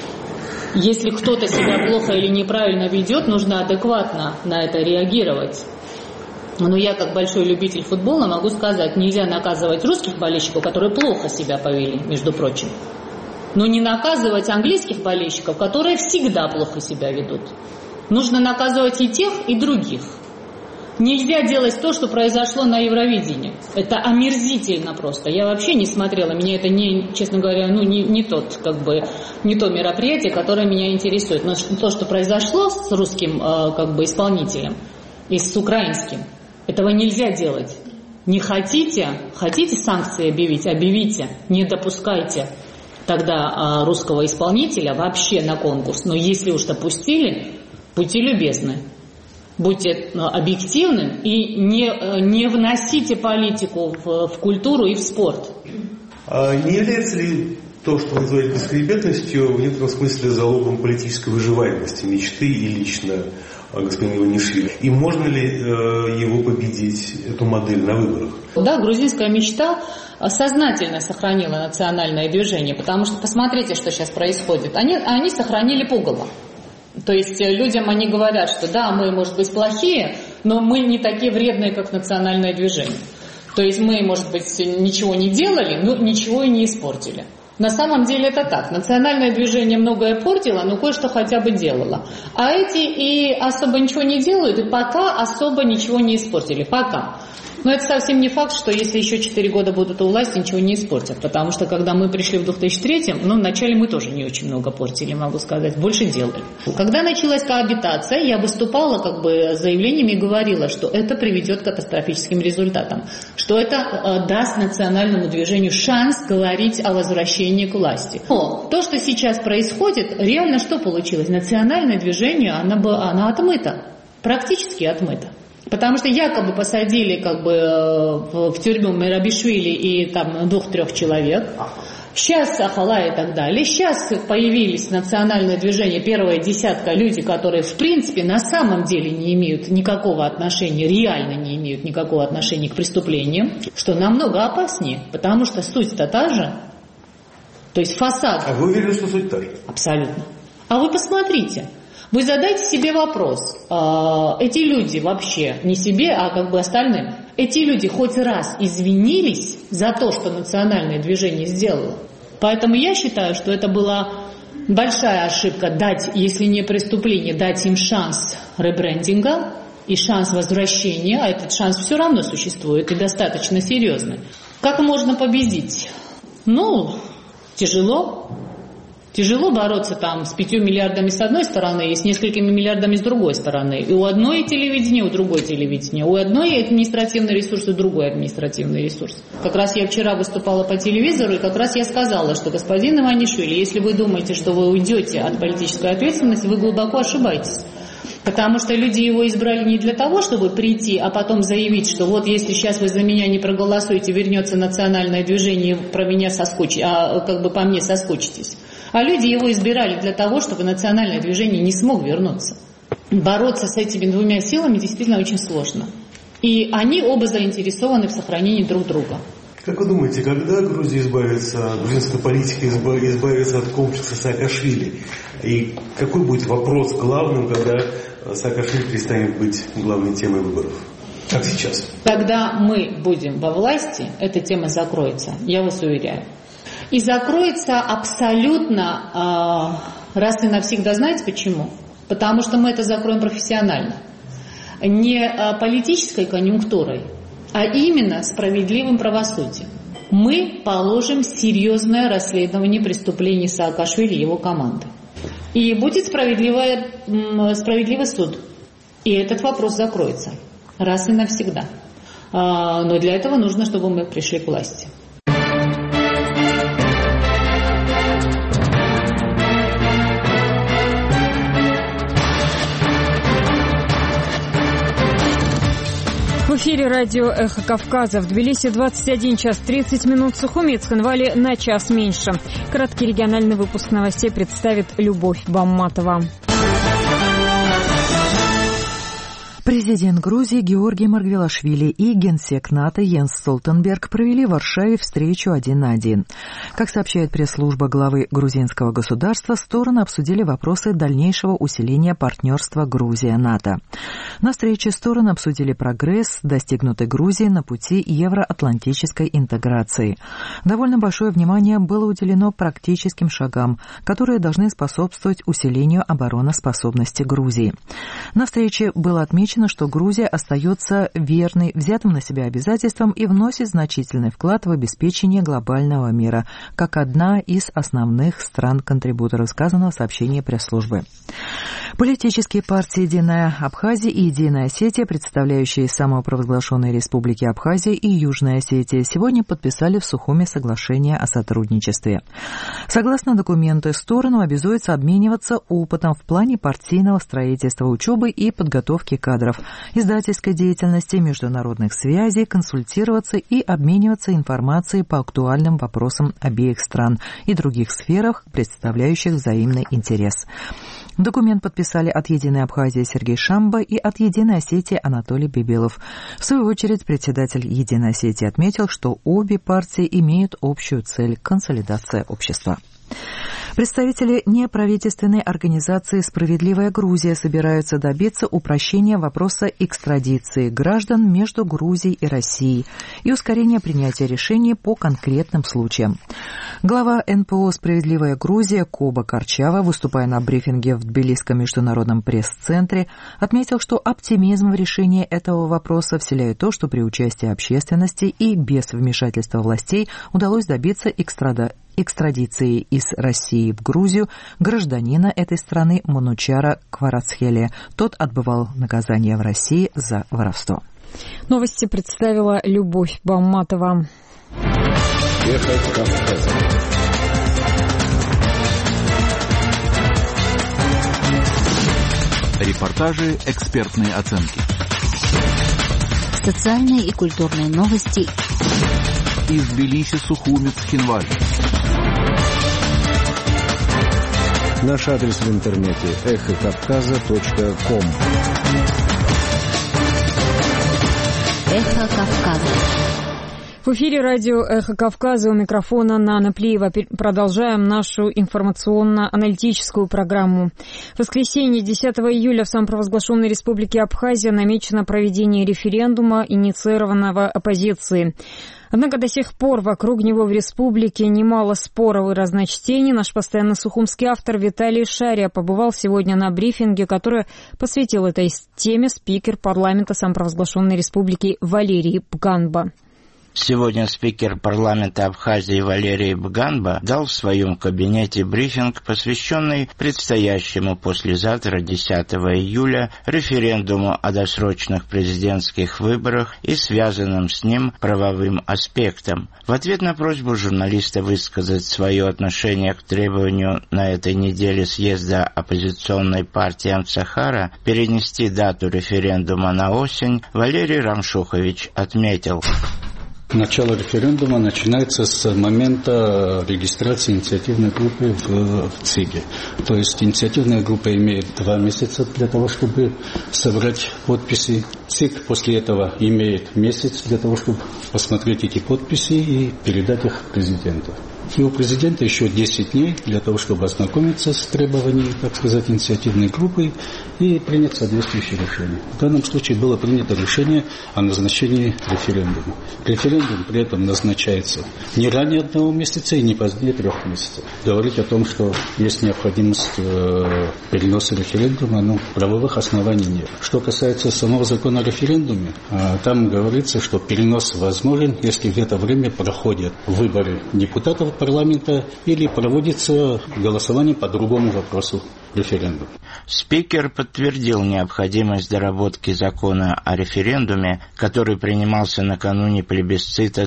Если кто-то себя плохо или неправильно ведет, нужно адекватно на это реагировать. Но я, как большой любитель футбола, могу сказать, нельзя наказывать русских болельщиков, которые плохо себя повели, между прочим. Но не наказывать английских болельщиков, которые всегда плохо себя ведут. Нужно наказывать и тех, и других. Нельзя делать то, что произошло на Евровидении. Это омерзительно просто. Я вообще не смотрела. Меня это, честно говоря, не то мероприятие, которое меня интересует. Но то, что произошло с русским как бы исполнителем и с украинским, этого нельзя делать. Не хотите санкции объявить, объявите. Не допускайте тогда русского исполнителя вообще на конкурс. Но если уж допустили, будьте любезны. Будьте объективным и не вносите политику в культуру и в спорт. А не является ли то, что вы называете бесхребетностью, в некотором смысле залогом политической выживаемости мечты и лично господина Иванишвили? И можно ли его победить, эту модель, на выборах? Да, грузинская мечта сознательно сохранила национальное движение, потому что посмотрите, что сейчас происходит. Они сохранили пугало. То есть людям они говорят, что да, мы, может быть, плохие, но мы не такие вредные, как национальное движение. То есть мы, может быть, ничего не делали, но ничего и не испортили. На самом деле это так. Национальное движение многое портило, но кое-что хотя бы делало. А эти и особо ничего не делают, и пока особо ничего не испортили. Пока. Но это совсем не факт, что если еще 4 года будут у власти, ничего не испортят. Потому что, когда мы пришли в 2003-м, вначале мы тоже не очень много портили, могу сказать, больше делали. Когда началась коабитация, я выступала как бы с заявлениями и говорила, что это приведет к катастрофическим результатам. Что это даст национальному движению шанс говорить о возвращении к власти. Но то, что сейчас происходит, реально что получилось? Национальное движение, она отмыта. Практически отмыта. Потому что якобы посадили в тюрьму Мерабишвили и там 2-3 человек. Сейчас Ахалай и так далее. Сейчас появились национальное движение, первая десятка людей, которые в принципе на самом деле не имеют никакого отношения, реально не имеют никакого отношения к преступлениям, что намного опаснее, потому что суть-то та же. То есть фасад. А вы уверены, что суть та же? Абсолютно. А вы посмотрите. Вы задайте себе вопрос, эти люди вообще, не себе, а как бы остальным, эти люди хоть раз извинились за то, что национальное движение сделало? Поэтому я считаю, что это была большая ошибка дать, если не преступление, дать им шанс ребрендинга и шанс возвращения, а этот шанс все равно существует и достаточно серьезный. Как можно победить? Тяжело. Тяжело бороться там с 5 миллиардами с одной стороны и с несколькими миллиардами с другой стороны. И у одной телевидения, у другой телевидения. У одной административный ресурс, и другой административный ресурс. Как раз я вчера выступала по телевизору, и как раз я сказала, что господин Иванишвили, если вы думаете, что вы уйдете от политической ответственности, вы глубоко ошибаетесь. Потому что люди его избрали не для того, чтобы прийти, а потом заявить, что вот если сейчас вы за меня не проголосуете, вернется национальное движение, про меня по мне соскучитесь. А люди его избирали для того, чтобы национальное движение не смог вернуться. Бороться с этими двумя силами действительно очень сложно. И они оба заинтересованы в сохранении друг друга. Как вы думаете, когда грузинская политика избавится от комплекса Саакашвили? И какой будет вопрос главным, когда Саакашвили перестанет быть главной темой выборов? Как сейчас? Когда мы будем во власти, эта тема закроется, я вас уверяю. И закроется абсолютно раз и навсегда. Знаете почему? Потому что мы это закроем профессионально. Не политической конъюнктурой, а именно справедливым правосудием. Мы положим серьезное расследование преступлений Саакашвили и его команды. И будет справедливый суд. И этот вопрос закроется раз и навсегда. Но для этого нужно, чтобы мы пришли к власти. В эфире радио «Эхо Кавказа». В Тбилиси 21 час 30 минут, в Сухуми и Цхинвале на час меньше. Краткий региональный выпуск новостей представит Любовь Бамматова. Президент Грузии Георгий Маргвелашвили и генсек НАТО Йенс Столтенберг провели в Варшаве встречу 1 на 1. Как сообщает пресс-служба главы грузинского государства, стороны обсудили вопросы дальнейшего усиления партнерства Грузия-НАТО. На встрече стороны обсудили прогресс, достигнутый Грузией на пути евроатлантической интеграции. Довольно большое внимание было уделено практическим шагам, которые должны способствовать усилению обороноспособности Грузии. На встрече было отмечено, что Грузия остается верной взятым на себя обязательствам и вносит значительный вклад в обеспечение глобального мира, как одна из основных стран-контрибуторов, сказано в сообщении пресс-службы. Политические партии «Единая Абхазия» и «Единая Осетия», представляющие самопровозглашенные республики Абхазия и Южная Осетия, сегодня подписали в Сухуми соглашение о сотрудничестве. Согласно документу, стороны обязуются обмениваться опытом в плане партийного строительства, учебы и подготовки кадров, издательской деятельности, международных связей, консультироваться и обмениваться информацией по актуальным вопросам обеих стран и других сферах, представляющих взаимный интерес. Документ подписали от «Единой Абхазии» Сергей Шамба и от «Единой Осетии» Анатолий Бибелов. В свою очередь, председатель «Единой Осетии» отметил, что обе партии имеют общую цель – консолидация общества. Представители неправительственной организации «Справедливая Грузия» собираются добиться упрощения вопроса экстрадиции граждан между Грузией и Россией и ускорения принятия решений по конкретным случаям. Глава НПО «Справедливая Грузия» Коба Корчава, выступая на брифинге в Тбилисском международном пресс-центре, отметил, что оптимизм в решении этого вопроса вселяет то, что при участии общественности и без вмешательства властей удалось добиться экстрадиции из России в Грузию гражданина этой страны Манучара Кварацхелия. Тот отбывал наказание в России за воровство. Новости представила Любовь Бамматова. Эхо Кавказа. Репортажи, экспертные оценки. Социальные и культурные новости. Из Тбилиси, Сухуми, Цхинваль. Наш адрес в интернете эхокавказа.ком. Эхо Кавказа. В эфире радио «Эхо Кавказа», у микрофона Нана Плиева. Продолжаем нашу информационно-аналитическую программу. В воскресенье, 10 июля, в самопровозглашенной республике Абхазия намечено проведение референдума, инициированного оппозицией. Однако до сих пор вокруг него в республике немало споров и разночтений. Наш постоянно сухумский автор Виталий Шария побывал сегодня на брифинге, который посвятил этой теме спикер парламента самопровозглашенной республики Валерий Пганба. Сегодня спикер парламента Абхазии Валерий Бганба дал в своем кабинете брифинг, посвященный предстоящему послезавтра, 10 июля, референдуму о досрочных президентских выборах и связанным с ним правовым аспектам. В ответ на просьбу журналиста высказать свое отношение к требованию на этой неделе съезда оппозиционной партии Амцахара перенести дату референдума на осень, Валерий Рамшухович отметил: начало референдума начинается с момента регистрации инициативной группы в ЦИКе. То есть инициативная группа имеет 2 месяца для того, чтобы собрать подписи. ЦИК после этого имеет месяц для того, чтобы посмотреть эти подписи и передать их президенту. И у президента еще 10 дней для того, чтобы ознакомиться с требованиями, так сказать, инициативной группы и принять соответствующее решение. В данном случае было принято решение о назначении референдума. Референдум при этом назначается не ранее 1 месяца и не позднее 3 месяцев. Говорить о том, что есть необходимость переноса референдума, правовых оснований нет. Что касается самого закона о референдуме, там говорится, что перенос возможен, если в это время проходят выборы депутатов парламента или проводится голосование по другому вопросу референдума. Спикер подтвердил необходимость доработки закона о референдуме, который принимался накануне плебисцита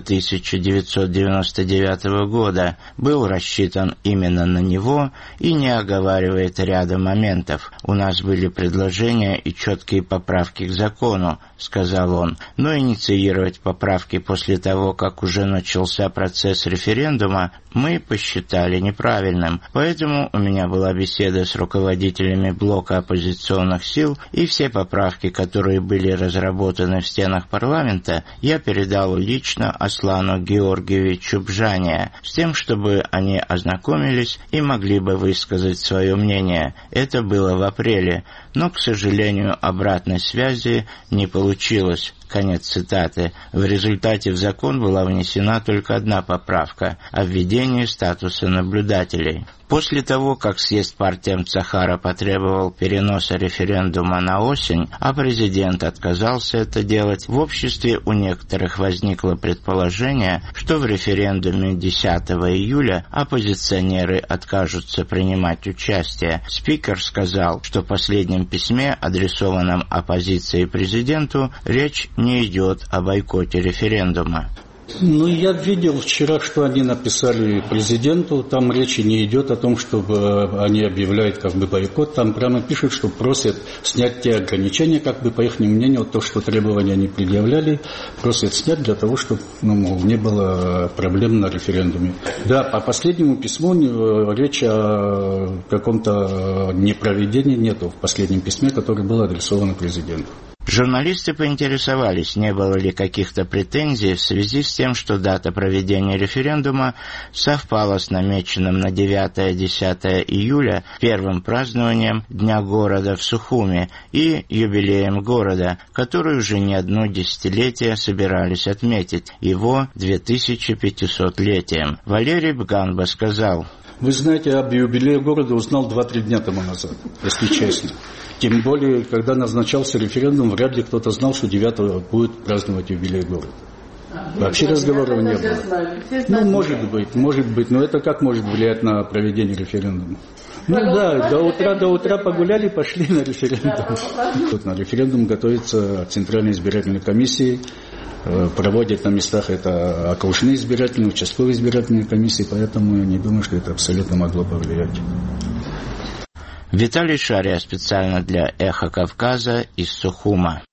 1999 года, был рассчитан именно на него и не оговаривает ряда моментов. «У нас были предложения и четкие поправки к закону», — сказал он, «но инициировать поправки после того, как уже начался процесс референдума, мы посчитали неправильным. Поэтому у меня была беседа с руководителями блока оппозиционных сил, и все поправки, которые были разработаны в стенах парламента, я передал лично Аслану Георгиевичу Бжане, с тем, чтобы они ознакомились и могли бы высказать свое мнение. Это было в апреле, но, к сожалению, обратной связи не получилось». Конец цитаты. В результате в закон была внесена только 1 поправка о введении статуса наблюдателей. После того, как съезд партии Амцахара потребовал переноса референдума на осень, а президент отказался это делать, в обществе у некоторых возникло предположение, что в референдуме 10 июля оппозиционеры откажутся принимать участие. Спикер сказал, что в последнем письме, адресованном оппозиции президенту, речь не идет о бойкоте референдума. Я видел вчера, что они написали президенту. Там речи не идет о том, чтобы они объявляют бойкот. Там прямо пишут, что просят снять те ограничения, по их мнению, то, что требования они предъявляли, просят снять для того, чтобы не было проблем на референдуме. Да, по последнему письму речи о каком-то непроведении нету в последнем письме, которое было адресовано президенту. Журналисты поинтересовались, не было ли каких-то претензий в связи с тем, что дата проведения референдума совпала с намеченным на 9-10 июля первым празднованием Дня города в Сухуми и юбилеем города, который уже не одно десятилетие собирались отметить, его 2500-летием. Валерий Бганба сказал: «Вы знаете, об юбилее города узнал 2-3 дня тому назад, если честно. Тем более, когда назначался референдум, вряд ли кто-то знал, что 9-го будет праздновать юбилей города. Вообще разговоров не было. Может быть, но это как может влиять на проведение референдума? До утра погуляли, пошли на референдум. На референдум готовится Центральная избирательная комиссия, проводят на местах это окружные избирательные, участковые избирательные комиссии, поэтому я не думаю, что это абсолютно могло повлиять». Виталий Шария специально для «Эхо Кавказа» из Сухума.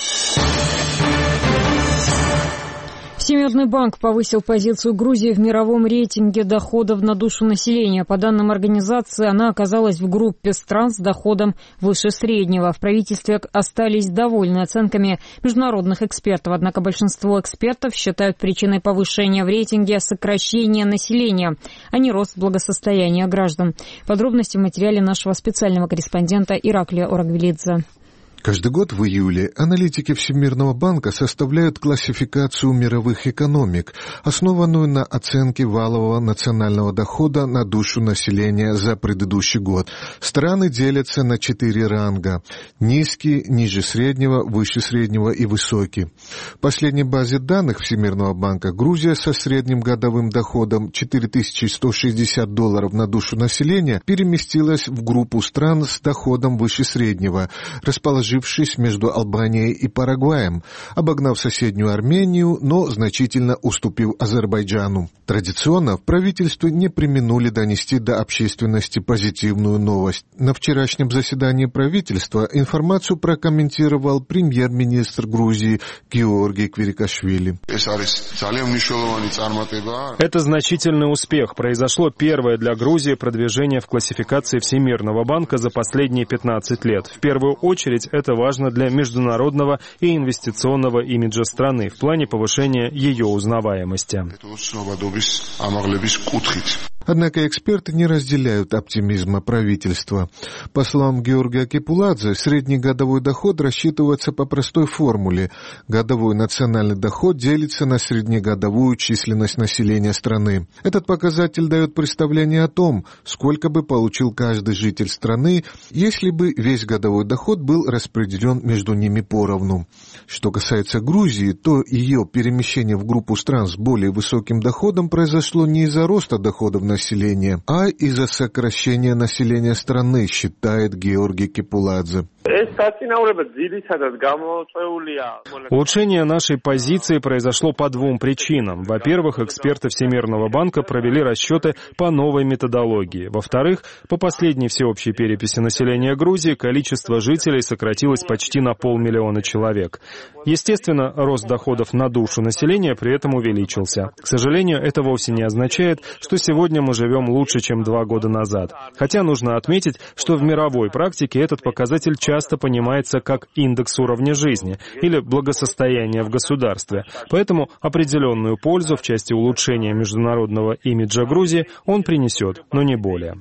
Всемирный банк повысил позицию Грузии в мировом рейтинге доходов на душу населения. По данным организации, она оказалась в группе стран с доходом выше среднего. В правительстве остались довольны оценками международных экспертов. Однако большинство экспертов считают причиной повышения в рейтинге сокращение населения, а не рост благосостояния граждан. Подробности в материале нашего специального корреспондента Ираклия Орагвелидзе. Каждый год в июле аналитики Всемирного банка составляют классификацию мировых экономик, основанную на оценке валового национального дохода на душу населения за предыдущий год. Страны делятся на 4 ранга – низкий, ниже среднего, выше среднего и высокий. В последней базе данных Всемирного банка Грузия со средним годовым доходом $4160 на душу населения переместилась в группу стран с доходом выше среднего, расположившись между Албанией и Парагваем, обогнав соседнюю Армению, но значительно уступив Азербайджану. Традиционно в правительстве не преминули донести до общественности позитивную новость. На вчерашнем заседании правительства информацию прокомментировал премьер-министр Грузии Георгий Квирикашвили. Это значительный успех. Произошло первое для Грузии продвижение в классификации Всемирного банка за последние 15 лет. В первую очередь это важно для международного и инвестиционного имиджа страны в плане повышения ее узнаваемости. Однако эксперты не разделяют оптимизма правительства. По словам Георгия Кепуладзе, средний годовой доход рассчитывается по простой формуле. Годовой национальный доход делится на среднегодовую численность населения страны. Этот показатель дает представление о том, сколько бы получил каждый житель страны, если бы весь годовой доход был распределен между ними поровну. Что касается Грузии, то ее перемещение в группу стран с более высоким доходом произошло не из-за роста доходов населения, а из-за сокращения населения страны, считает Георгий Кепуладзе. Улучшение нашей позиции произошло по двум причинам. Во-первых, эксперты Всемирного банка провели расчеты по новой методологии. Во-вторых, по последней всеобщей переписи населения Грузии количество жителей сократилось почти на 500 000 человек. Естественно, рост доходов на душу населения при этом увеличился. К сожалению, это вовсе не означает, что сегодня мы живем лучше, чем 2 года назад. Хотя нужно отметить, что в мировой практике этот показатель часто понимается как индекс уровня жизни или благосостояния в государстве. Поэтому определенную пользу в части улучшения международного имиджа Грузии он принесет, но не более.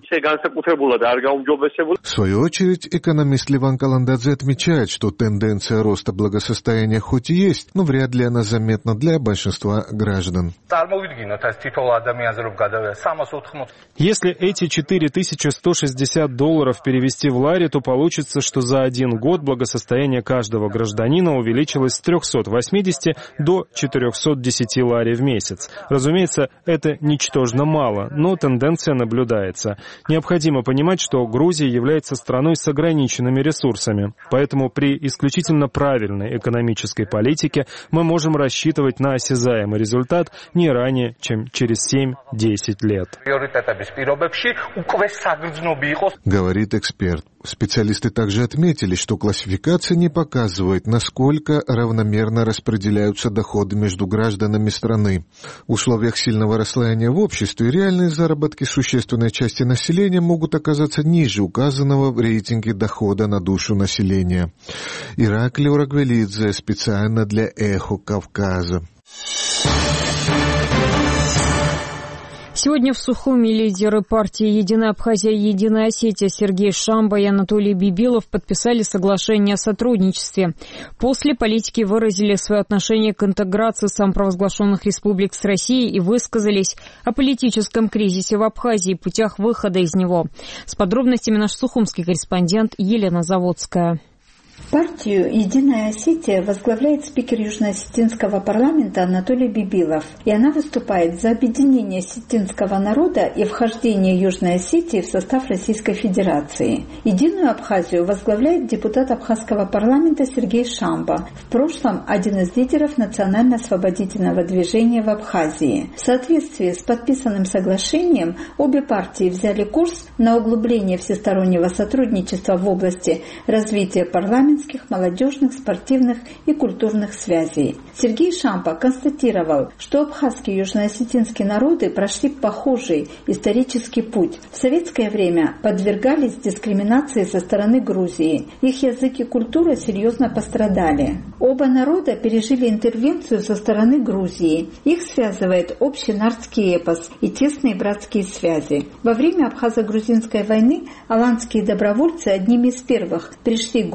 В свою очередь, экономист Леван Каландадзе отмечает, что тенденция роста благосостояния хоть и есть, но вряд ли она заметна для большинства граждан. Если эти $4160 перевести в лари, то получится, что за один год благосостояние каждого гражданина увеличилось с 380 до 410 лари в месяц. Разумеется, это ничтожно мало, но тенденция наблюдается. Необходимо понимать, что Грузия является страной с ограниченными ресурсами, поэтому при исключительно правильной экономической политике мы можем рассчитывать на осязаемый результат не ранее, чем через 7-10 лет. Говорит эксперт. Специалисты также отметили, что классификация не показывает, насколько равномерно распределяются доходы между гражданами страны. В условиях сильного расслоения в обществе реальные заработки существенной части населения могут оказаться ниже указанного в рейтинге дохода на душу населения. Ираклий Урагвелидзе специально для «Эхо Кавказа». Сегодня в Сухуми лидеры партии «Единая Абхазия» и «Единая Осетия» Сергей Шамба и Анатолий Бибилов подписали соглашение о сотрудничестве. После политики выразили свое отношение к интеграции самопровозглашенных республик с Россией и высказались о политическом кризисе в Абхазии и путях выхода из него. С подробностями наш сухумский корреспондент Елена Заводская. Партию «Единая Осетия» возглавляет спикер Южно-Осетинского парламента Анатолий Бибилов, и она выступает за объединение осетинского народа и вхождение Южной Осетии в состав Российской Федерации. «Единую Абхазию» возглавляет депутат Абхазского парламента Сергей Шамба, в прошлом один из лидеров национально-освободительного движения в Абхазии. В соответствии с подписанным соглашением обе партии взяли курс на углубление всестороннего сотрудничества в области развития парламента, молодежных, спортивных и культурных связей. Сергей Шамба констатировал, что абхазские и южноосетинские народы прошли похожий исторический путь. В советское время подвергались дискриминации со стороны Грузии. Их язык и культура серьезно пострадали. Оба народа пережили интервенцию со стороны Грузии. Их связывает общий нардский эпос и тесные братские связи. Во время абхазо-грузинской войны аланские добровольцы одними из первых пришли горными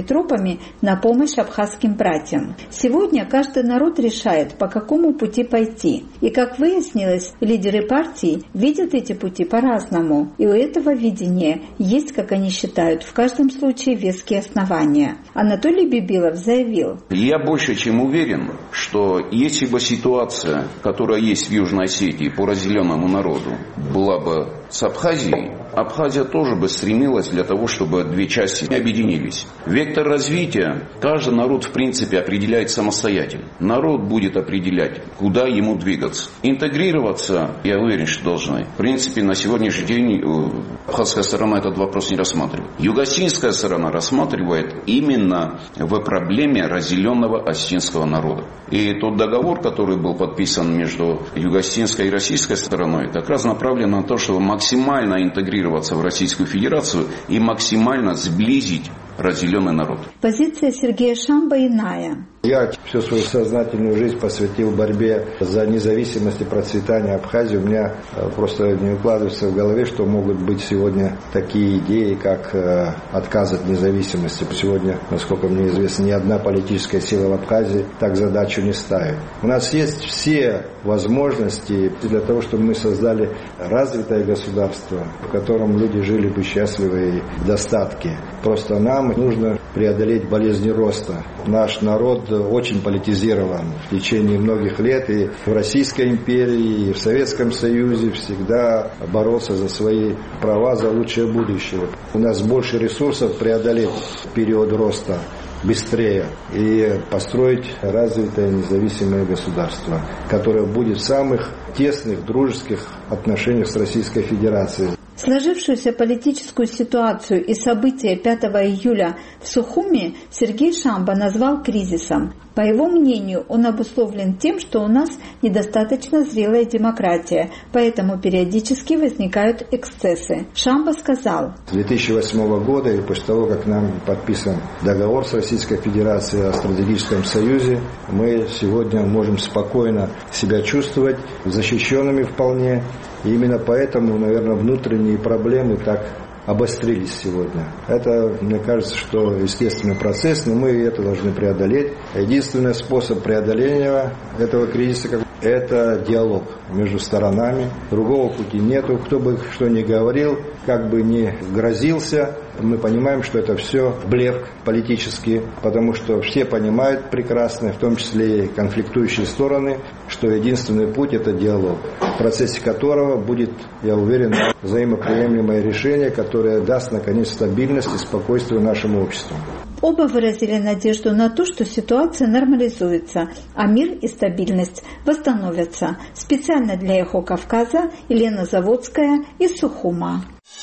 тропами на помощь абхазским братьям. Сегодня каждый народ решает, по какому пути пойти. И, как выяснилось, лидеры партий видят эти пути по-разному. И у этого видения есть, как они считают, в каждом случае веские основания. Анатолий Бибилов заявил: «Я больше чем уверен, что если бы ситуация, которая есть в Южной Осетии по разделенному народу, была бы с Абхазией, Абхазия тоже бы стремилась для того, чтобы две части объединились. Вектор развития каждый народ в принципе определяет самостоятельно. Народ будет определять, куда ему двигаться. Интегрироваться, я уверен, что должны. В принципе, на сегодняшний день абхазская сторона этот вопрос не рассматривает. Юго-осетинская сторона рассматривает именно в проблеме разделенного осетинского народа. И тот договор, который был подписан между юго-осетинской и российской стороной, как раз направлен на то, чтобы максимально интегрироваться в Российскую Федерацию и максимально сблизить разделенный народ. Позиция Сергея Шамба иная. Я всю свою сознательную жизнь посвятил борьбе за независимость и процветание Абхазии. У меня просто не укладывается в голове, что могут быть сегодня такие идеи, как отказ от независимости. Сегодня, насколько мне известно, ни одна политическая сила в Абхазии так задачу не ставит. У нас есть все возможности для того, чтобы мы создали развитое государство, в котором люди жили бы счастливо и в достатке. Просто нам нужно преодолеть болезни роста. Наш народ очень политизирован в течение многих лет, и в Российской империи, и в Советском Союзе всегда боролся за свои права, за лучшее будущее. У нас больше ресурсов преодолеть период роста быстрее и построить развитое независимое государство, которое будет в самых тесных дружеских отношениях с Российской Федерацией. Сложившуюся политическую ситуацию и события 5 июля в Сухуми Сергей Шамба назвал кризисом. По его мнению, он обусловлен тем, что у нас недостаточно зрелая демократия, поэтому периодически возникают эксцессы. Шамба сказал: С 2008 года и после того, как нам подписан договор с Российской Федерацией о стратегическом союзе, мы сегодня можем спокойно себя чувствовать защищенными вполне. И именно поэтому, наверное, внутренние проблемы так обострились сегодня. Это, мне кажется, что естественный процесс, но мы это должны преодолеть. Единственный способ преодоления этого кризиса – это диалог между сторонами. Другого пути нету. Кто бы что ни говорил, как бы ни грозился, мы понимаем, что это все блеф политический, потому что все понимают прекрасно, в том числе и конфликтующие стороны, что единственный путь – это диалог, в процессе которого будет, я уверен, взаимоприемлемое решение, которое даст, наконец, стабильность и спокойствие нашему обществу. Оба выразили надежду на то, что ситуация нормализуется, а мир и стабильность восстановятся. Специально для «Эхо Кавказа» Елена Заводская из Сухума.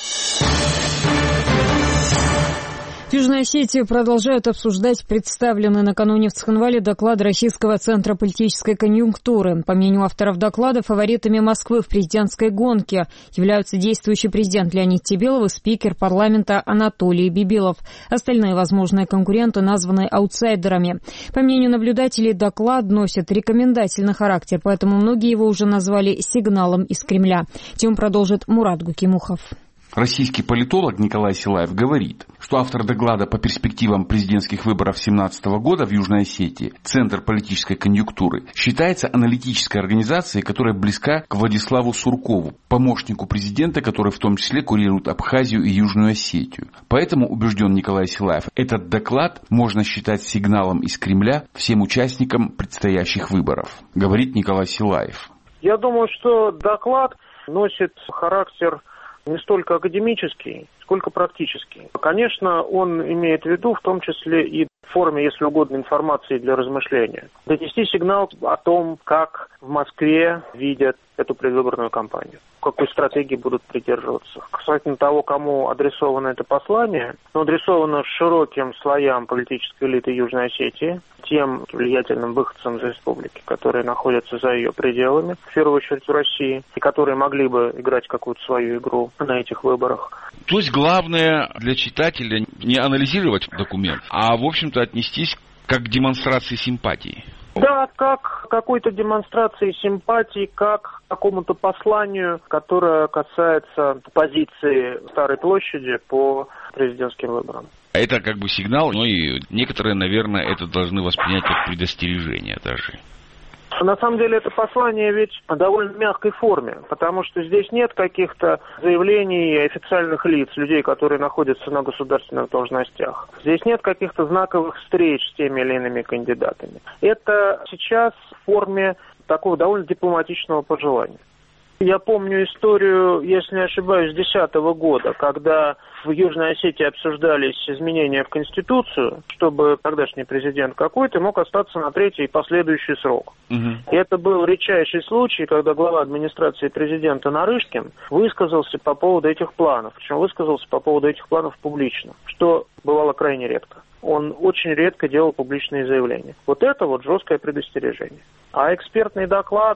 В Южной Осетии продолжают обсуждать представленный накануне в Цхинвале доклад Российского центра политической конъюнктуры. По мнению авторов доклада, фаворитами Москвы в президентской гонке являются действующий президент Леонид Тебелов и спикер парламента Анатолий Бибилов. Остальные возможные конкуренты названы аутсайдерами. По мнению наблюдателей, доклад носит рекомендательный характер, поэтому многие его уже назвали сигналом из Кремля. Тему продолжит Мурат Гукимухов. Российский политолог Николай Силаев говорит, что автор доклада по перспективам президентских выборов 2017 года в Южной Осетии, Центр политической конъюнктуры, считается аналитической организацией, которая близка к Владиславу Суркову, помощнику президента, который в том числе курирует Абхазию и Южную Осетию. Поэтому, убежден Николай Силаев, этот доклад можно считать сигналом из Кремля всем участникам предстоящих выборов, говорит Николай Силаев. Я думаю, что доклад носит характер не столько академический, сколько практический. Конечно, он имеет в виду в том числе и в форме, если угодно, информации для размышления. Донести сигнал о том, как в Москве видят эту предвыборную кампанию, какой стратегии будут придерживаться. Касательно того, кому адресовано это послание, оно адресовано широким слоям политической элиты Южной Осетии, тем влиятельным выходцам из республики, которые находятся за ее пределами, в первую очередь в России, и которые могли бы играть какую-то свою игру на этих выборах. То есть главное для читателя не анализировать документ, а в общем-то отнестись как к демонстрации симпатии. Да, как к какой-то демонстрации симпатии, как к какому-то посланию, которое касается позиции Старой площади по президентским выборам. Это как бы сигнал, но и некоторые, наверное, это должны воспринять как предостережение даже. На самом деле это послание ведь в довольно мягкой форме, потому что здесь нет каких-то заявлений официальных лиц, людей, которые находятся на государственных должностях. Здесь нет каких-то знаковых встреч с теми или иными кандидатами. Это сейчас в форме такого довольно дипломатичного пожелания. Я помню историю, если не ошибаюсь, 2010 года, когда в Южной Осетии обсуждались изменения в Конституцию, чтобы тогдашний президент какой-то мог остаться на третий и последующий срок. И это был редчайший случай, когда глава администрации президента Нарышкин высказался по поводу этих планов. Причем высказался по поводу этих планов публично, что бывало крайне редко. Он очень редко делал публичные заявления. Вот это вот жесткое предостережение. А экспертный доклад,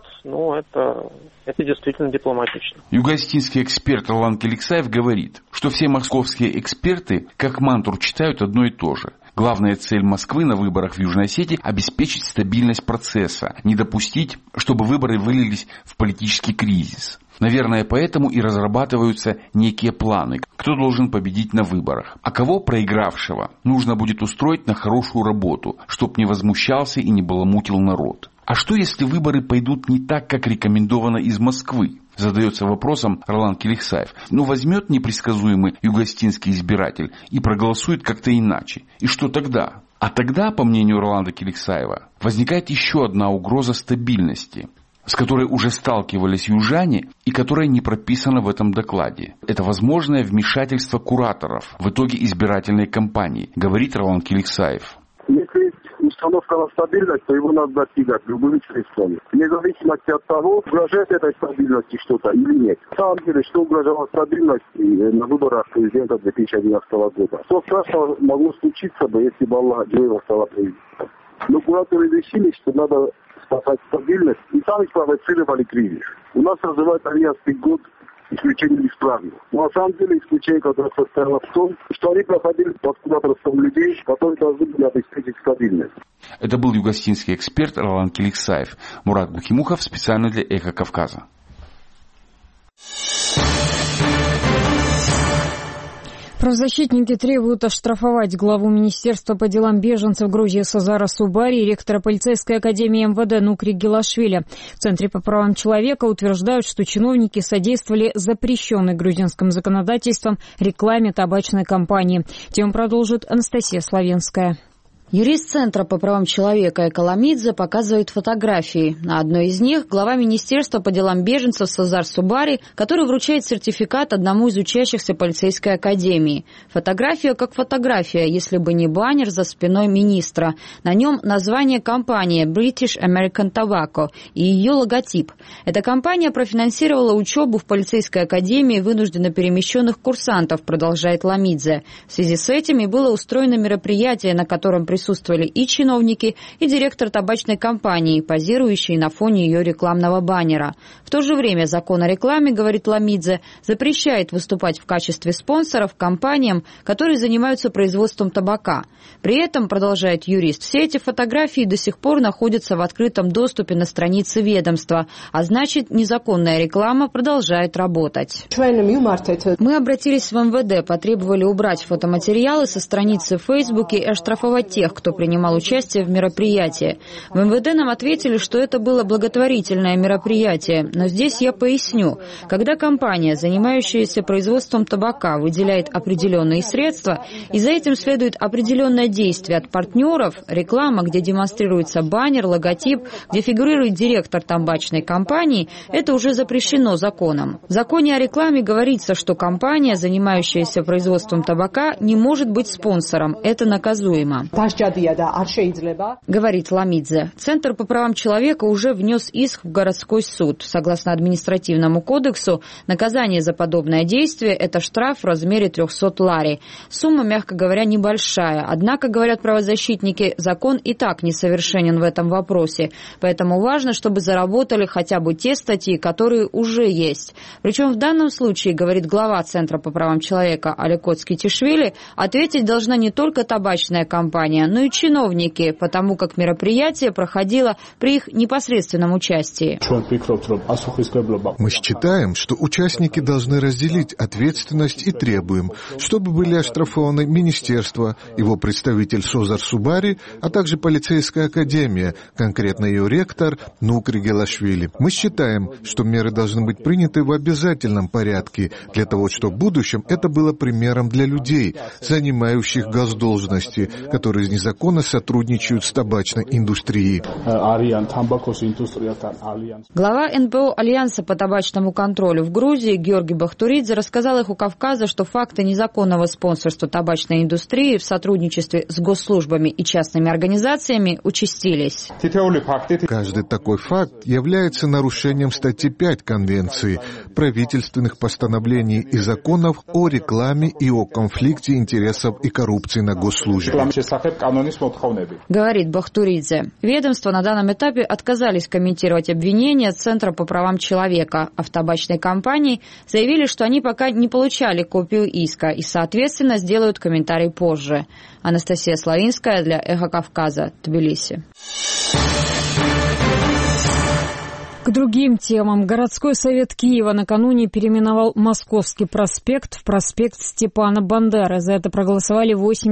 это действительно дипломатично. Юго-осетинский эксперт Ролан Келексаев говорит, что все московские эксперты как мантру читают одно и то же. Главная цель Москвы на выборах в Южной Осетии – обеспечить стабильность процесса, не допустить, чтобы выборы вылились в политический кризис. Наверное, поэтому и разрабатываются некие планы, кто должен победить на выборах. А кого, проигравшего, нужно будет устроить на хорошую работу, чтоб не возмущался и не баламутил народ. А что, если выборы пойдут не так, как рекомендовано из Москвы? Задается вопросом Ролан Келексаев. Возьмет непредсказуемый юго-осетинский избиратель и проголосует как-то иначе. И что тогда? А тогда, по мнению Роланда Келексаева, возникает еще одна угроза стабильности, с которой уже сталкивались южане и которая не прописана в этом докладе. Это возможное вмешательство кураторов в итоге избирательной кампании, говорит Ролан Келексаев. Если есть установка на стабильность, то его надо достигать любыми средствами. Вне зависимости от того, угрожает этой стабильности что-то или нет. На самом деле, что угрожало стабильности на выборах президента 2011 года? Что страшного могло случиться бы, если бы Аллах Джоева стала президентом? Но кураторы решили, что надо спасать стабильность, и сами спровоцировали кризис. У нас развивается Альянский год исключение из правил. Но на самом деле исключение, которое состояло в том, что они проходили под кураторством людей, которые должны были обеспечить стабильность. Это был юго-осетинский эксперт Ролан Келексаев. Мурат Бухимухов специально для «Эхо Кавказа». Правозащитники требуют оштрафовать главу Министерства по делам беженцев Грузии Сазара Субари и ректора полицейской академии МВД Нукри Гилашвили. В Центре по правам человека утверждают, что чиновники содействовали запрещенной грузинским законодательством рекламе табачной компании. Тему продолжит Анастасия Славенская. Юрист Центра по правам человека Экаламидзе показывает фотографии. На одной из них глава Министерства по делам беженцев Сазар Субари, который вручает сертификат одному из учащихся полицейской академии. Фотография как фотография, если бы не баннер за спиной министра. На нем название компании British American Tobacco и ее логотип. Эта компания профинансировала учебу в полицейской академии вынужденно перемещенных курсантов, продолжает Ламидзе. В связи с этим и было устроено мероприятие, на котором присутствовали и чиновники, и директор табачной компании, позирующий на фоне ее рекламного баннера. В то же время закон о рекламе, говорит Ламидзе, запрещает выступать в качестве спонсоров компаниям, которые занимаются производством табака. При этом, продолжает юрист, все эти фотографии до сих пор находятся в открытом доступе на странице ведомства, а значит, незаконная реклама продолжает работать. Мы обратились в МВД, потребовали убрать фотоматериалы со страницы в Фейсбуке и оштрафовать тех, кто принимал участие в мероприятии. В МВД нам ответили, что это было благотворительное мероприятие, но здесь я поясню. Когда компания, занимающаяся производством табака, выделяет определенные средства, и за этим следует определенное действие от партнеров, реклама, где демонстрируется баннер, логотип, где фигурирует директор табачной компании, это уже запрещено законом. В законе о рекламе говорится, что компания, занимающаяся производством табака, не может быть спонсором. Это наказуемо. Говорит Ламидзе. Центр по правам человека уже внес иск в городской суд. Согласно административному кодексу, наказание за подобное действие – это штраф в размере 300 лари. Сумма, мягко говоря, небольшая. Однако, говорят правозащитники, закон и так несовершенен в этом вопросе. Поэтому важно, чтобы заработали хотя бы те статьи, которые уже есть. Причем в данном случае, говорит глава Центра по правам человека Алекот Скитишвили, ответить должна не только табачная компания, населения, но и чиновники, потому как мероприятие проходило при их непосредственном участии. Мы считаем, что участники должны разделить ответственность и требуем, чтобы были оштрафованы министерство, его представитель Созар Субари, а также полицейская академия, конкретно ее ректор Нукри Гелашвили. Мы считаем, что меры должны быть приняты в обязательном порядке, для того, чтобы в будущем это было примером для людей, занимающих госдолжности, которые незаконно сотрудничают с табачной индустрией. Глава НПО Альянса по табачному контролю в Грузии Георгий Бахтуридзе рассказал «Эху Кавказа», что факты незаконного спонсорства табачной индустрии в сотрудничестве с госслужбами и частными организациями участились. Каждый такой факт является нарушением статьи 5 Конвенции, правительственных постановлений и законов о рекламе и о конфликте интересов и коррупции на госслужбе. Говорит Бахтуридзе. Ведомства на данном этапе отказались комментировать обвинения Центра по правам человека, а в табачной компании заявили, что они пока не получали копию иска и, соответственно, сделают комментарий позже. Анастасия Славинская для «Эхо Кавказа», Тбилиси. К другим темам. Городской совет Киева накануне переименовал Московский проспект в проспект Степана Бандеры. За это проголосовали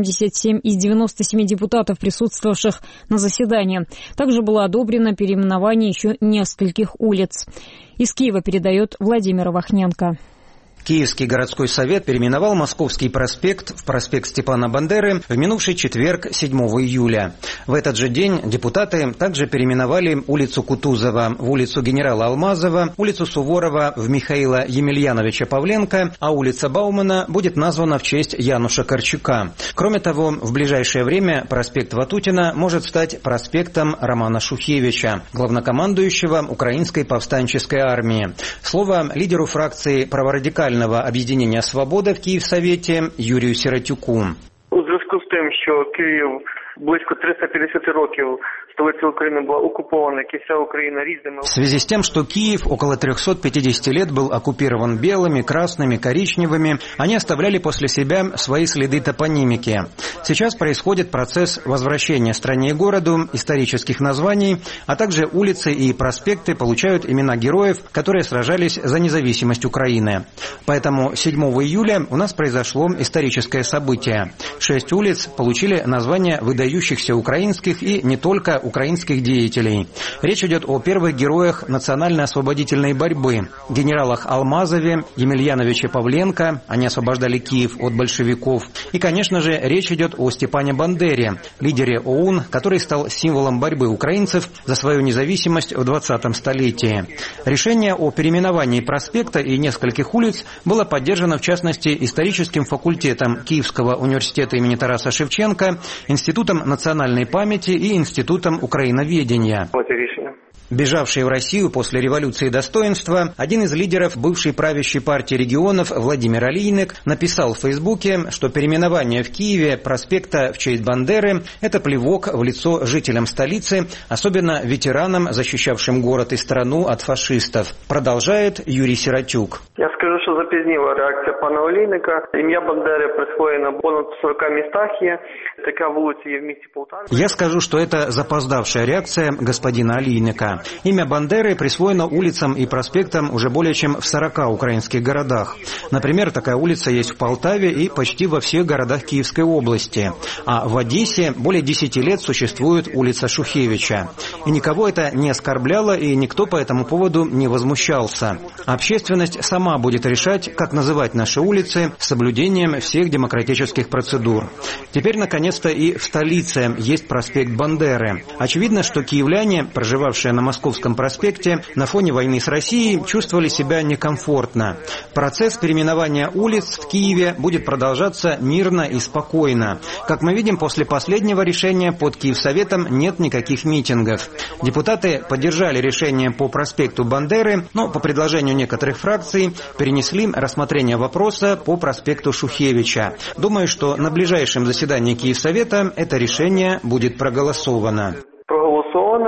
87 из 97 депутатов, присутствовавших на заседании. Также было одобрено переименование еще нескольких улиц. Из Киева передает Владимир Вахненко. Киевский городской совет переименовал Московский проспект в проспект Степана Бандеры в минувший четверг, 7 июля. В этот же день депутаты также переименовали улицу Кутузова в улицу генерала Алмазова, улицу Суворова в Михаила Емельяновича Павленко, а улица Баумана будет названа в честь Януша Корчука. Кроме того, в ближайшее время проспект Ватутина может стать проспектом Романа Шухевича, главнокомандующего Украинской повстанческой армии. Слово лидеру фракции праворадикального об'єднання «Свобода» в Київсовєті Юрію Сиротюку. У зв'язку з тим, що Київ близько 350 років столица Украины была оккупована, вся Украина різними. В связи с тем, что Киев около 350 лет был оккупирован белыми, красными, коричневыми, они оставляли после себя свои следы топонимики. Сейчас происходит процесс возвращения стране и городу исторических названий, а также улицы и проспекты получают имена героев, которые сражались за независимость Украины. Поэтому 7 июля у нас произошло историческое событие. 6 улиц получили названия выдающихся украинских и не только украинских деятелей. Речь идет о первых героях национально-освободительной борьбы, генералах Алмазове, Емельяновиче Павленко, они освобождали Киев от большевиков. И, конечно же, речь идет о Степане Бандере, лидере ОУН, который стал символом борьбы украинцев за свою независимость в 20-м столетии. Решение о переименовании проспекта и нескольких улиц было поддержано, в частности, историческим факультетом Киевского университета имени Тараса Шевченко, Институтом национальной памяти и Институтом украиноведения. Бежавший в Россию после революции достоинства, один из лидеров бывшей правящей партии регионов Владимир Алийник написал в Фейсбуке, что переименование в Киеве проспекта в честь Бандеры – это плевок в лицо жителям столицы, особенно ветеранам, защищавшим город и страну от фашистов. Продолжает Юрий Сиротюк. Я скажу, що запізніла реакція пана Олійника. Ім'я Бандери присвоєно понад 40 містах є. Така вулиця є в місті Полтаві. Я скажу, что это запоздавшая реакция господина Алийника. Имя Бандеры присвоено улицам и проспектам уже более чем в 40 украинских городах. Например, такая улица есть в Полтаве и почти во всех городах Киевской области. А в Одессе более 10 лет существует улица Шухевича. И никого это не оскорбляло, и никто по этому поводу не возмущался. Общественность сама будет решать, как называть наши улицы с соблюдением всех демократических процедур. Теперь, наконец-то, и в столице есть проспект Бандеры. Очевидно, что киевляне, проживавшие на Московском проспекте, на фоне войны с Россией чувствовали себя некомфортно. Процесс переименования улиц в Киеве будет продолжаться мирно и спокойно. Как мы видим, после последнего решения под Киевсоветом нет никаких митингов. Депутаты поддержали решение по проспекту Бандеры, но по предложению некоторых фракций перенесли рассмотрение вопроса по проспекту Шухевича. Думаю, что на ближайшем заседании Киевсовета это решение будет проголосовано.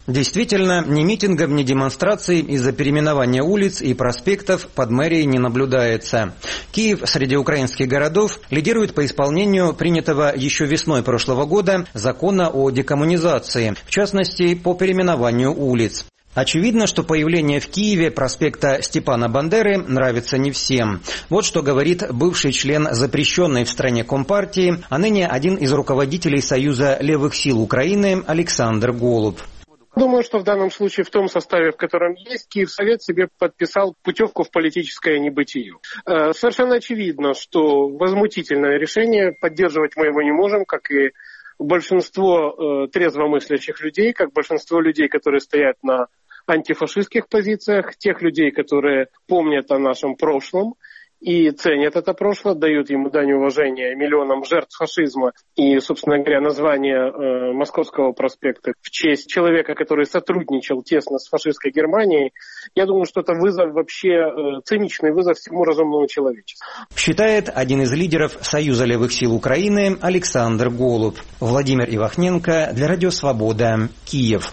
Действительно, ни митингов, ни демонстраций из-за переименования улиц и проспектов под мэрией не наблюдается. Киев среди украинских городов лидирует по исполнению принятого еще весной прошлого года закона о декоммунизации, в частности, по переименованию улиц. Очевидно, что появление в Киеве проспекта Степана Бандеры нравится не всем. Вот что говорит бывший член запрещенной в стране Компартии, а ныне один из руководителей Союза левых сил Украины Александр Голуб. Думаю, что в данном случае в том составе, в котором есть, Киевсовет себе подписал путевку в политическое небытие. Совершенно очевидно, что возмутительное решение, поддерживать мы его не можем, как и большинство трезвомыслящих людей, как большинство людей, которые стоят на антифашистских позициях, тех людей, которые помнят о нашем прошлом и ценят это прошлое, дают ему дань уважения миллионам жертв фашизма и, собственно говоря, название Московского проспекта в честь человека, который сотрудничал тесно с фашистской Германией. Я думаю, что это вызов вообще, циничный вызов всему разумному человечеству. Считает один из лидеров Союза левых сил Украины Александр Голуб. Владимир Ивахненко для Радио Свобода, Киев.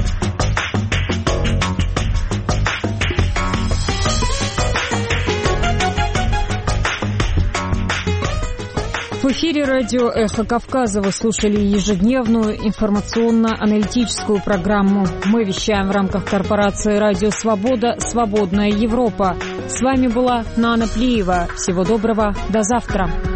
В эфире радио «Эхо Кавказа» вы слушали ежедневную информационно-аналитическую программу. Мы вещаем в рамках корпорации «Радио Свобода. Свободная Европа». С вами была Нана Плиева. Всего доброго. До завтра.